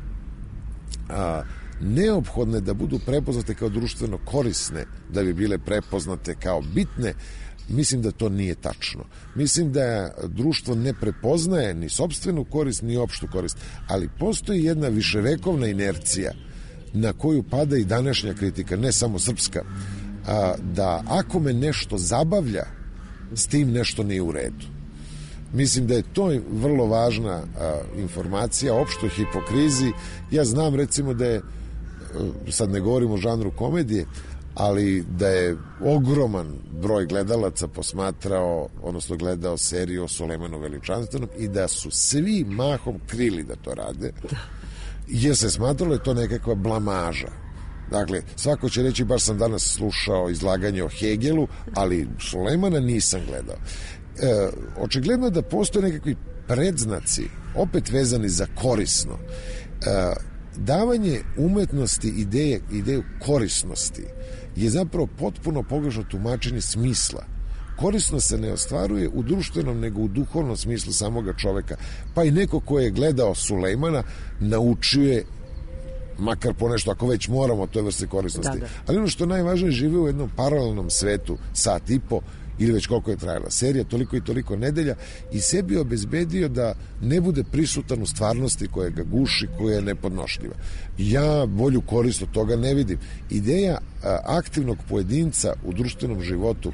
a, neophodne da budu prepoznate kao društveno korisne, da bi bile prepoznate kao bitne? Mislim da to nije tačno. Mislim da društvo ne prepoznaje ni sopstvenu korist, ni opštu korist, ali postoji jedna viševekovna inercija na koju pada i današnja kritika, ne samo srpska, a, da ako me nešto zabavlja, s tim nešto nije u redu. Mislim da je to vrlo važna a, informacija o opštoj hipokriziji. Ja znam recimo da je, sad ne govorim o žanru komedije, ali da je ogroman broj gledalaca posmatrao, odnosno gledao seriju o Sulejmanu Veličanstvenom i da su svi mahom krili da to rade, jer se smatralo je to nekakva blamaža. Dakle, svako će reći, baš sam danas slušao izlaganje o Hegelu, ali Sulejmana nisam gledao. E, očigledno da postoje nekakvi predznaci, opet vezani za korisno. E, davanje umetnosti ideje, ideju korisnosti je zapravo potpuno pogrešno tumačenje smisla. Korisno se ne ostvaruje u društvenom, nego u duhovnom smislu samoga čoveka. Pa i neko ko je gledao Sulejmana naučio je, makar po nešto, ako već moramo, to je vrste korisnosti. Da, da. Ali ono što najvažnije, žive u jednom paralelnom svetu, sat i po, ili već koliko je trajala serija, toliko i toliko nedelja, i sebi obezbedio da ne bude prisutan u stvarnosti koja ga guši, koja je nepodnošljiva. Ja bolju korist od toga ne vidim. Ideja a, aktivnog pojedinca u društvenom životu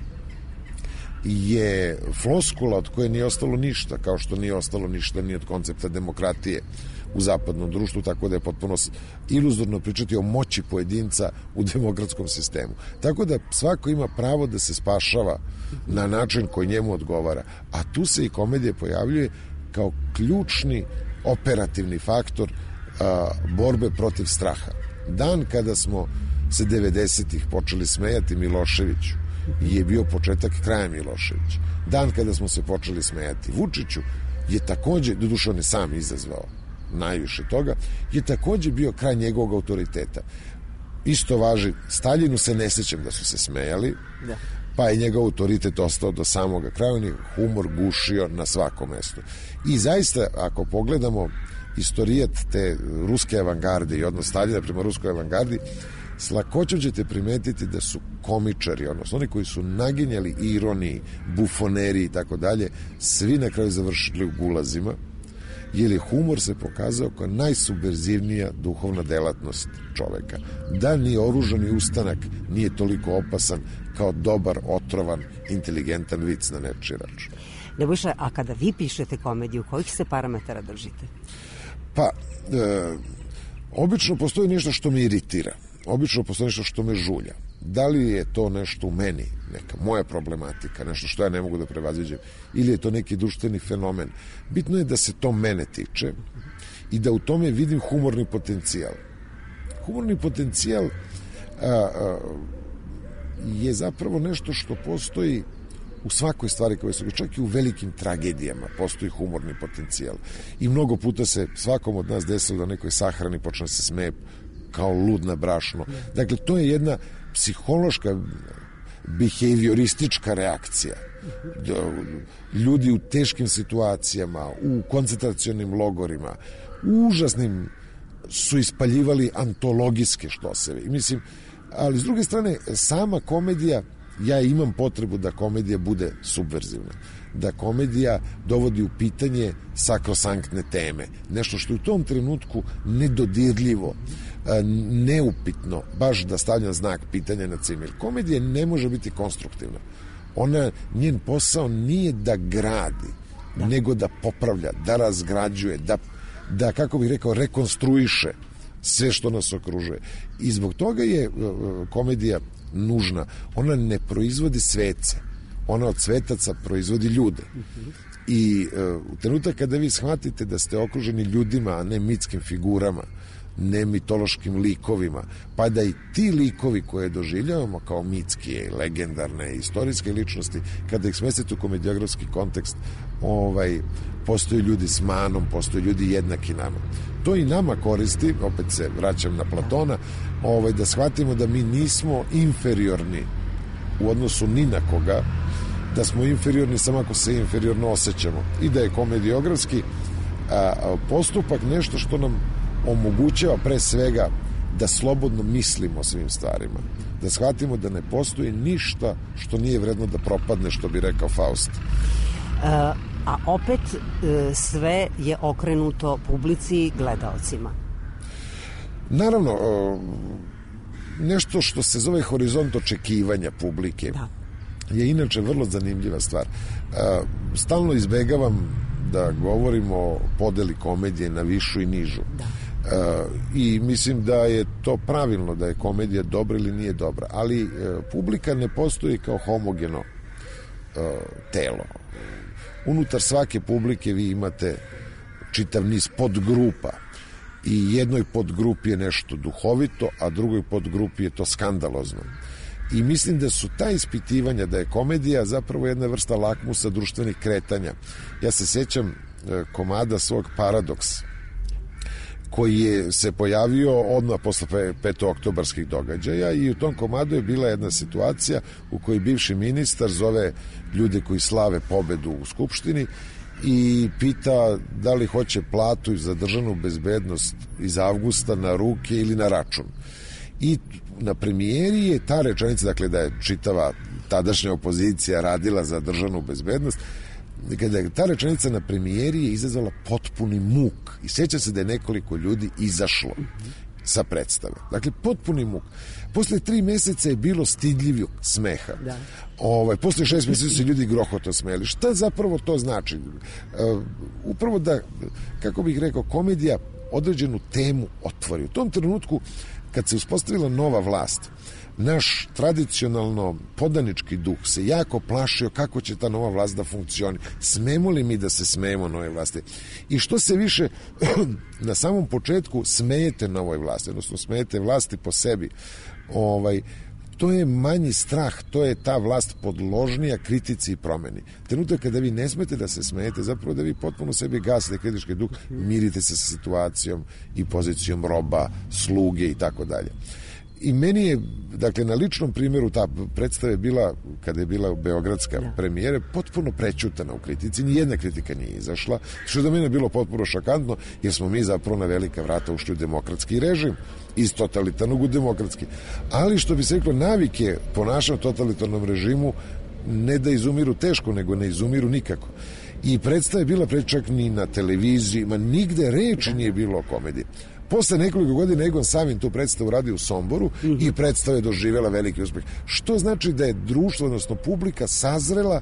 je floskula od koje nije ostalo ništa, kao što nije ostalo ništa ni od koncepta demokratije u zapadnom društvu, tako da je potpuno iluzorno pričati o moći pojedinca u demokratskom sistemu. Tako da svako ima pravo da se spašava na način koji njemu odgovara, a tu se i komedija pojavljuje kao ključni operativni faktor a, borbe protiv straha. Dan kada smo se devedesetih počeli smejati Miloševiću je bio početak kraja Miloševića. Dan kada smo se počeli smejati Vučiću je takođe, doduše on je sam izazvao najviše toga, je takođe bio kraj njegovog autoriteta. Isto važi, Staljinu se ne sećam da su se smejali, da. Pa je njegov autoritet ostao do samoga kraja, on je humor gušio na svakom mestu. I zaista, ako pogledamo istorijat te ruske avangarde i odnos Staljina prema ruskoj avangardi, s lakoćom ćete primetiti da su komičari, odnosno oni koji su naginjali ironiji, bufoneri i tako dalje, svi na kraju završili u gulazima, jer je humor se pokazao kao najsubverzivnija duhovna delatnost čoveka. Da ni oružani ustanak nije toliko opasan kao dobar, otrovan, inteligentan vic na nečiji račun. Nebojša, a kada vi pišete komediju, kojih se parametara držite? Pa, e, obično postoji nešto što me iritira. Obično postoji nešto što me žulja. Da li je to nešto u meni, neka moja problematika, nešto što ja ne mogu da prevaziđem, ili je to neki društveni fenomen. Bitno je da se to mene tiče i da u tome vidim humorni potencijal. Humorni potencijal a, a, je zapravo nešto što postoji u svakoj stvari koje su, čak i u velikim tragedijama postoji humorni potencijal. I mnogo puta se svakom od nas desilo da nekoj sahrani počne se smeje kao lud na brašno. Dakle, to je jedna psihološka, behavioristička reakcija. Ljudi u teškim situacijama, u koncentracionim logorima, u užasnim su ispaljivali antologijske štoseve. I mislim, ali s druge strane, sama komedija, ja imam potrebu da komedija bude subverzivna, da komedija dovodi u pitanje sakrosanktne teme, nešto što je u tom trenutku nedodirljivo, neupitno, baš da stavlja znak pitanja na cimir. Komedija ne može biti konstruktivna. Ona, njen posao nije da gradi, da. nego da popravlja, da razgrađuje, da, da, kako bih rekao, rekonstruiše sve što nas okružuje. I zbog toga je komedija nužna. Ona ne proizvodi svece. Ona od svetaca proizvodi ljude. I u trenutak kada vi shvatite da ste okruženi ljudima, a ne mitskim figurama, ne mitološkim likovima, pa da i ti likovi koje doživljavamo kao mitske, legendarne, istorijske ličnosti, kada ih smestite u komediografski kontekst, ovaj, postoji ljudi s manom, postoji ljudi jednaki nama. To i nama koristi, opet se vraćam na Platona, ovaj, da shvatimo da mi nismo inferiorni u odnosu ni na koga, da smo inferiorni samo ako se inferiorno osjećamo i da je komediografski a, postupak nešto što nam omogućava pre svega da slobodno mislimo o svim stvarima, da shvatimo da ne postoji ništa što nije vredno da propadne, što bi rekao Faust. A, a opet sve je okrenuto publici, gledaocima. Naravno, nešto što se zove horizont očekivanja publike da. je inače vrlo zanimljiva stvar. Stalno izbegavam da govorimo o podeli komedije na višu i nižu. Da. I mislim da je to pravilno, da je komedija dobra ili nije dobra, ali publika ne postoji kao homogeno telo. Unutar svake publike vi imate čitav niz podgrupa i jednoj podgrupi je nešto duhovito, a drugoj podgrupi je to skandalozno. I mislim da su ta ispitivanja da je komedija zapravo jedna vrsta lakmusa društvenih kretanja. Ja se sećam komada svog Paradoks, koji je se pojavio odmah posle petooktobarskih događaja i u tom komadu je bila jedna situacija u kojoj bivši ministar zove ljude koji slave pobedu u Skupštini i pita da li hoće platu za državnu bezbednost iz avgusta na ruke ili na račun. I na premijeri je ta rečenica, dakle da je čitava tadašnja opozicija radila za državnu bezbednost, kada je ta rečenica na premijeri je izazvala potpuni muk i sjeća se da je nekoliko ljudi izašlo sa predstave. Dakle, potpuni muk. Posle tri meseca je bilo stidljivog smeha. Da. Ovaj, posle šest meseci su se ljudi grohoto smeli. Šta zapravo to znači? Uh, upravo da, kako bih rekao, komedija određenu temu otvori. U tom trenutku, kad se uspostavila nova vlast, naš tradicionalno podanički duh se jako plašio kako će ta nova vlast da funkcioni. Smemo li mi da se smejemo nove vlasti? I što se više na samom početku smejete novoj vlasti, odnosno smejete vlasti po sebi, ovaj, to je manji strah, to je ta vlast podložnija kritici i promeni. Trenutak kada vi ne smete da se smejete, zapravo da vi potpuno sebi gasite kritički duh, mirite se sa situacijom i pozicijom roba, sluge i tako dalje. I meni je, dakle, na ličnom primjeru ta predstava je bila, kada je bila beogradska ja. premijera, potpuno prećutana u kritici, nijedna kritika nije izašla, što je da mene bilo potpuno šokantno, jer smo mi zapravo na velika vrata ušli u demokratski režim, iz totalitarnog u demokratski. Ali, što bi se reklo, navike ponašanja u totalitarnom režimu ne da izumiru teško, nego ne izumiru nikako. I predstava je bila prečak ni na televiziji, ma nigde reči nije bilo o komediji. Posle nekoliko godina Egon Savin tu predstavu radi u Somboru mm-hmm. i predstava je doživjela veliki uspeh. Što znači da je društvo, odnosno publika, sazrela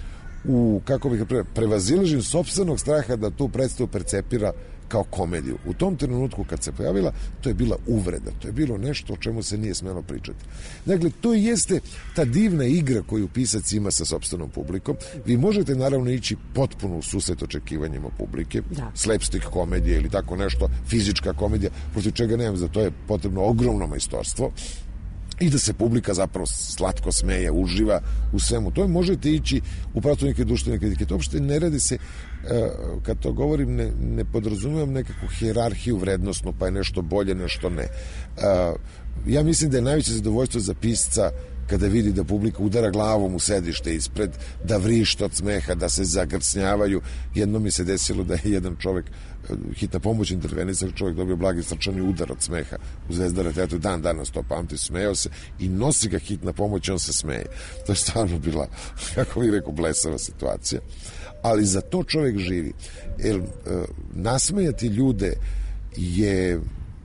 u, kako bih pre, prevazilaženju sopstvenog straha da tu predstavu percepira kao komediju. U tom trenutku kad se pojavila, to je bila uvreda, to je bilo nešto o čemu se nije smelo pričati. Dakle, to jeste ta divna igra koju pisac ima sa sopstvenom publikom. Vi možete naravno ići potpuno u susret očekivanjima publike, da. slapstick komedija ili tako nešto, fizička komedija, protiv čega nemam, za to je potrebno ogromno majstorstvo i da se publika zapravo slatko smeje, uživa u svemu. To možete ići u pravcu neke društvene kritike. To uopšte ne radi se, kad to govorim, ne, ne podrazumijem nekakvu hijerarhiju vrednostnu, pa je nešto bolje, nešto ne. Ja mislim da je najveće zadovoljstvo za pisca kada vidi da publika udara glavom u sedište ispred, da vrište od smeha, da se zagrcnjavaju. Jedno mi se desilo da je jedan čovek, hitna pomoć intervenisala, čovjek dobio blagi srčani udar od smeha u Zvezdara teatru, dan danas to pamti, smejao se i nosi ga hitna pomoć, on se smeje. To je stvarno bila, kako bih rekao, blesava situacija. Ali za to čovjek živi. Jer nasmejati ljude je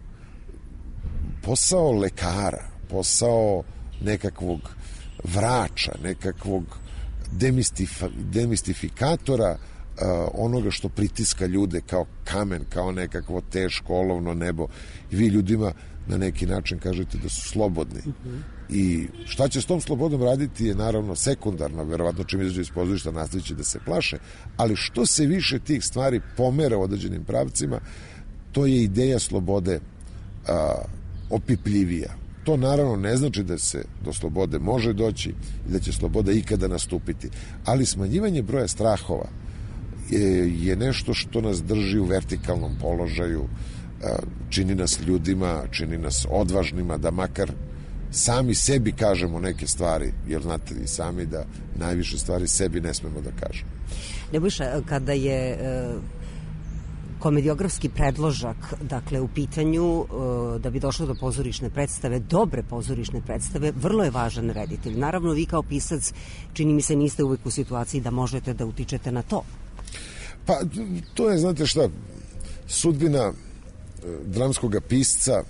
posao lekara, posao nekakvog vrača, nekakvog demistif, demistifikatora uh, onoga što pritiska ljude kao kamen, kao nekakvo teško olovno nebo. I vi ljudima na neki način kažete da su slobodni. Uh-huh. I šta će s tom slobodom raditi je naravno sekundarno, verovatno čim izađu iz pozorišta nastaviće da se plaše, ali što se više tih stvari pomera u određenim pravcima, to je ideja slobode uh, opipljivija. To naravno ne znači da se do slobode može doći i da će sloboda ikada nastupiti, ali smanjivanje broja strahova je, je nešto što nas drži u vertikalnom položaju, čini nas ljudima, čini nas odvažnima da makar sami sebi kažemo neke stvari, jer znate i sami da najviše stvari sebi ne smemo da kažemo. Nebojša, kada je komediografski predložak, dakle, u pitanju da bi došlo do pozorišne predstave, dobre pozorišne predstave, vrlo je važan reditelj. Naravno, vi kao pisac, čini mi se, niste uvek u situaciji da možete da utičete na to. Pa, to je, znate šta, sudbina dramskog pisca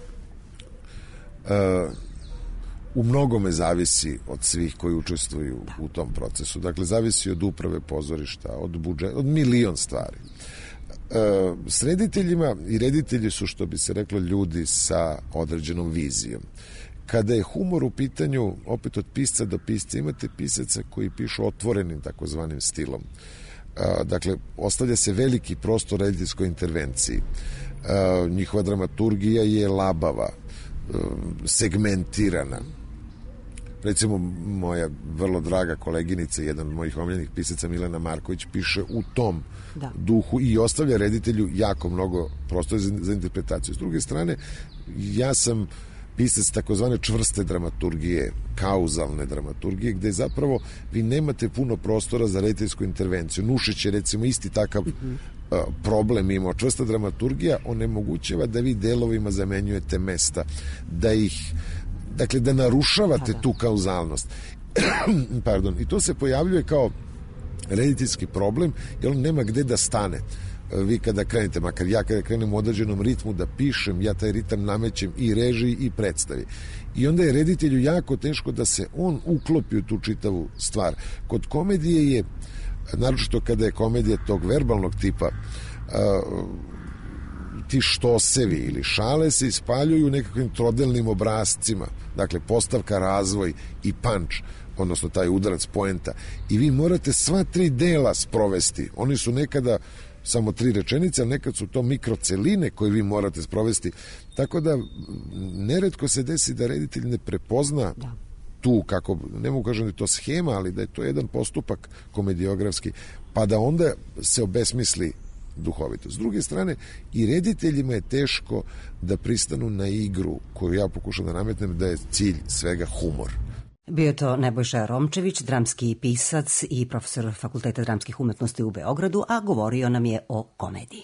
uh, u mnogome zavisi od svih koji učestvuju u tom procesu. Dakle, zavisi od uprave pozorišta, od budžeta, od milion stvari. Uh, s rediteljima, i reditelji su, što bi se reklo, ljudi sa određenom vizijom. Kada je humor u pitanju, opet od pisca do pisca, imate pisaca koji pišu otvorenim takozvanim stilom. Uh, dakle, ostavlja se veliki prostor rediteljskoj intervenciji. Uh, njihova dramaturgija je labava, uh, segmentirana. Recimo, moja vrlo draga koleginica, jedan od mojih omiljenih pisaca, Milena Marković, piše u tom da. duhu i ostavlja reditelju jako mnogo prostora za, za interpretaciju. S druge strane, ja sam pisac takozvane čvrste dramaturgije, kauzalne dramaturgije, gde zapravo vi nemate puno prostora za rediteljsku intervenciju. Nušić je, recimo, isti takav uh-huh. uh, problem imao. Čvrsta dramaturgija onemogućava da vi delovima zamenjujete mesta, da ih, dakle, da narušavate tu kauzalnost. Pardon, i to se pojavljuje kao rediteljski problem, jer on nema gde da stane. Vi kada krenete, makar ja kada krenem u određenom ritmu da pišem, ja taj ritam namećem i režiji i predstavi. I onda je reditelju jako teško da se on uklopi u tu čitavu stvar. Kod komedije je, naročito kada je komedija tog verbalnog tipa, uh, ti štosevi ili šale se ispaljuju nekakvim trodelnim obrazcima, dakle postavka, razvoj i punch, odnosno taj udarac, poenta, i vi morate sva tri dela sprovesti. Oni su nekada samo tri rečenice, ali nekad su to mikroceline koje vi morate sprovesti, tako da neretko se desi da reditelj ne prepozna da. tu, kako, ne mogu kažem da je to schema, ali da je to jedan postupak komediografski, pa da onda se obesmisli duhovito. S druge strane, i rediteljima je teško da pristanu na igru koju ja pokušam da nametnem, da je cilj svega humor. Bio je to Nebojša Romčević, dramski pisac i profesor Fakulteta dramskih umetnosti u Beogradu, a govorio nam je o komediji.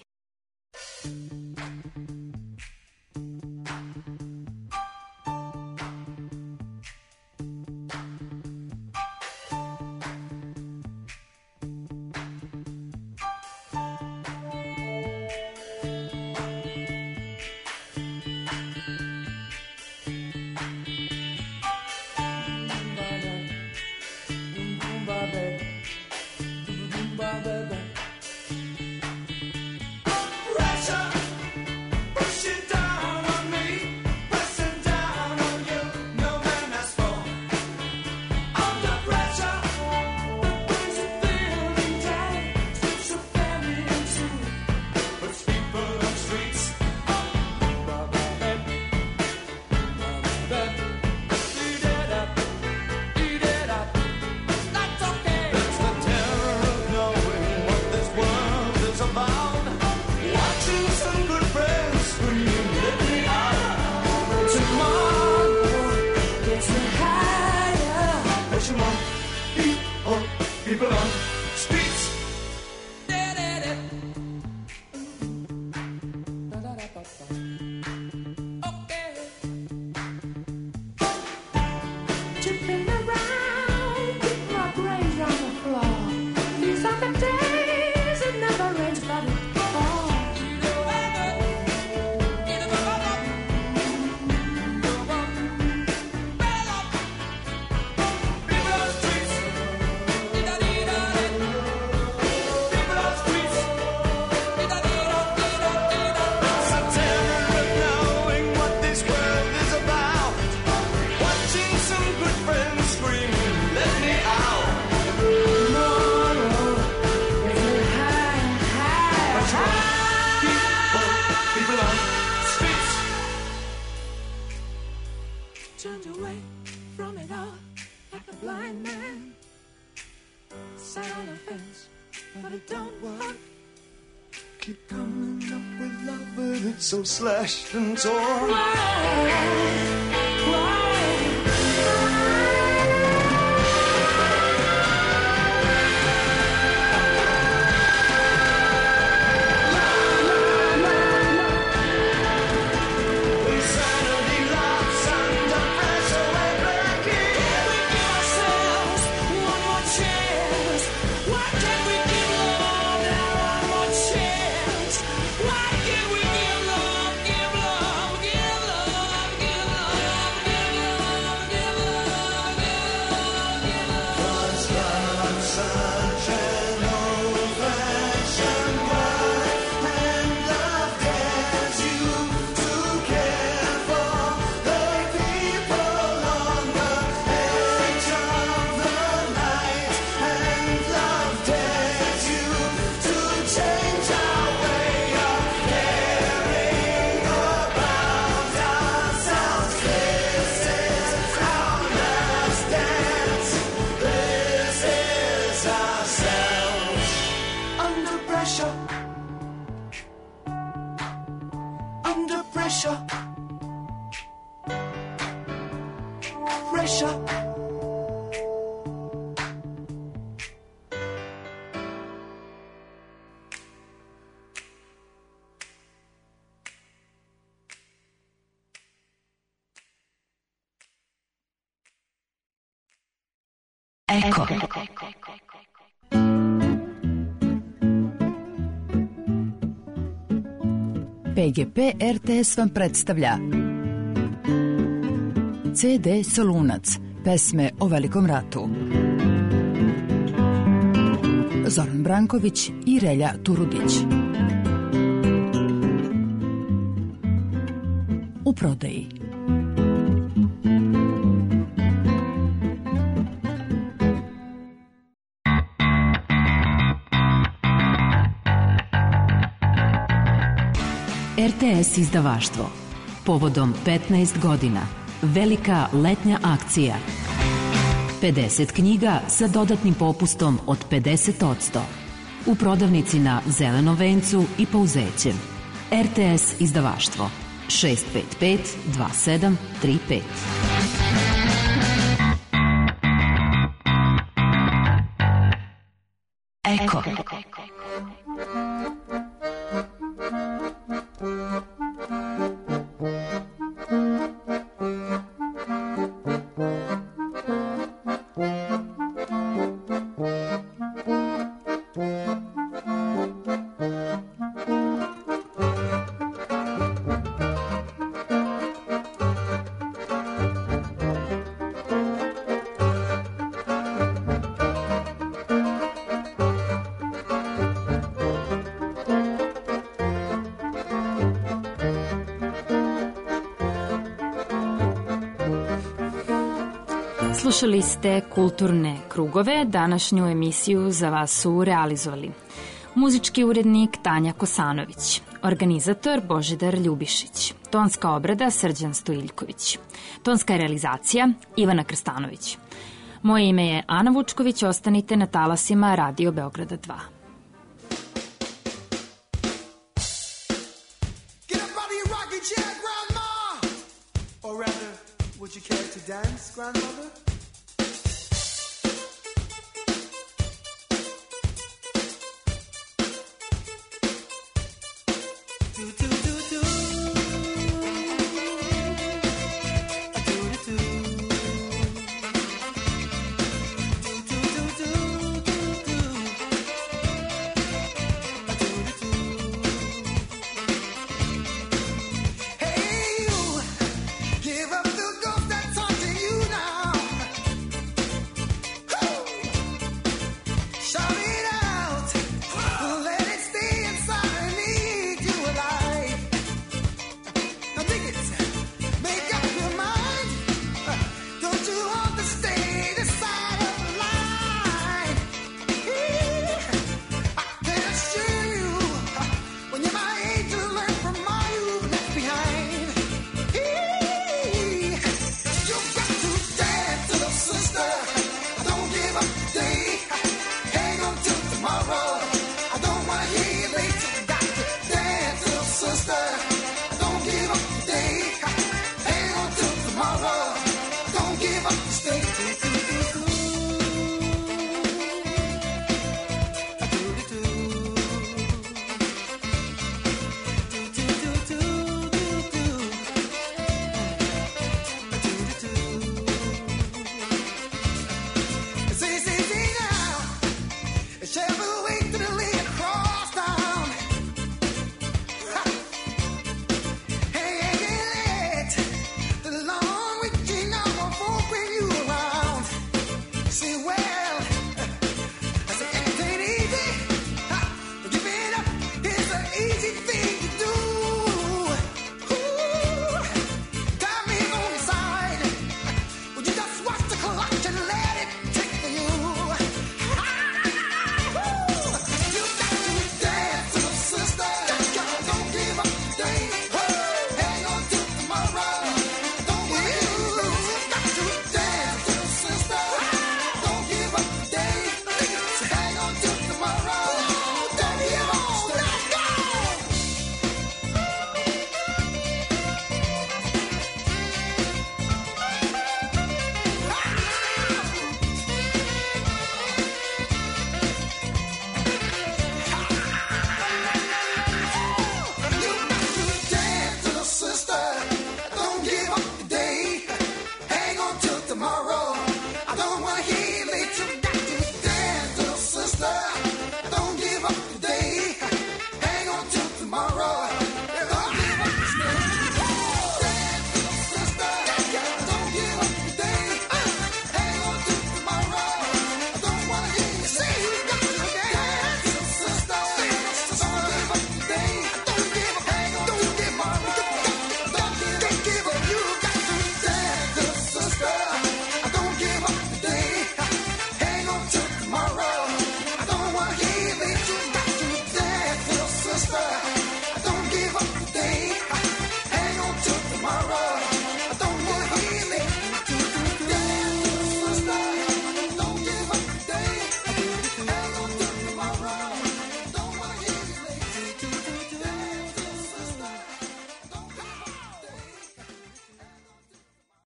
So slashed and torn. Why? Pressure. Eko. P G P R T S vam predstavlja C D Solunac, pesme o Velikom ratu. Zoran Branković i Relja Turudić. U prodaji. R T S izdavaštvo. Povodom petnaest godina. Velika letnja akcija. pedeset knjiga sa dodatnim popustom od pedeset posto. U prodavnici na Zelenom vencu i Pouzećem. R T S izdavaštvo. šest pet pet dva sedam tri pet. Eko. Slušali ste Kulturne krugove, današnju emisiju za vas su realizovali muzički urednik Tanja Kosanović, organizator Božidar Ljubišić, tonska obrada Srđan Stojiljković, tonska realizacija Ivana Krstanović. Moje ime je Ana Vučković, ostanite na talasima Radio Beograda dva. Would you care to dance, grandmother? Do, do.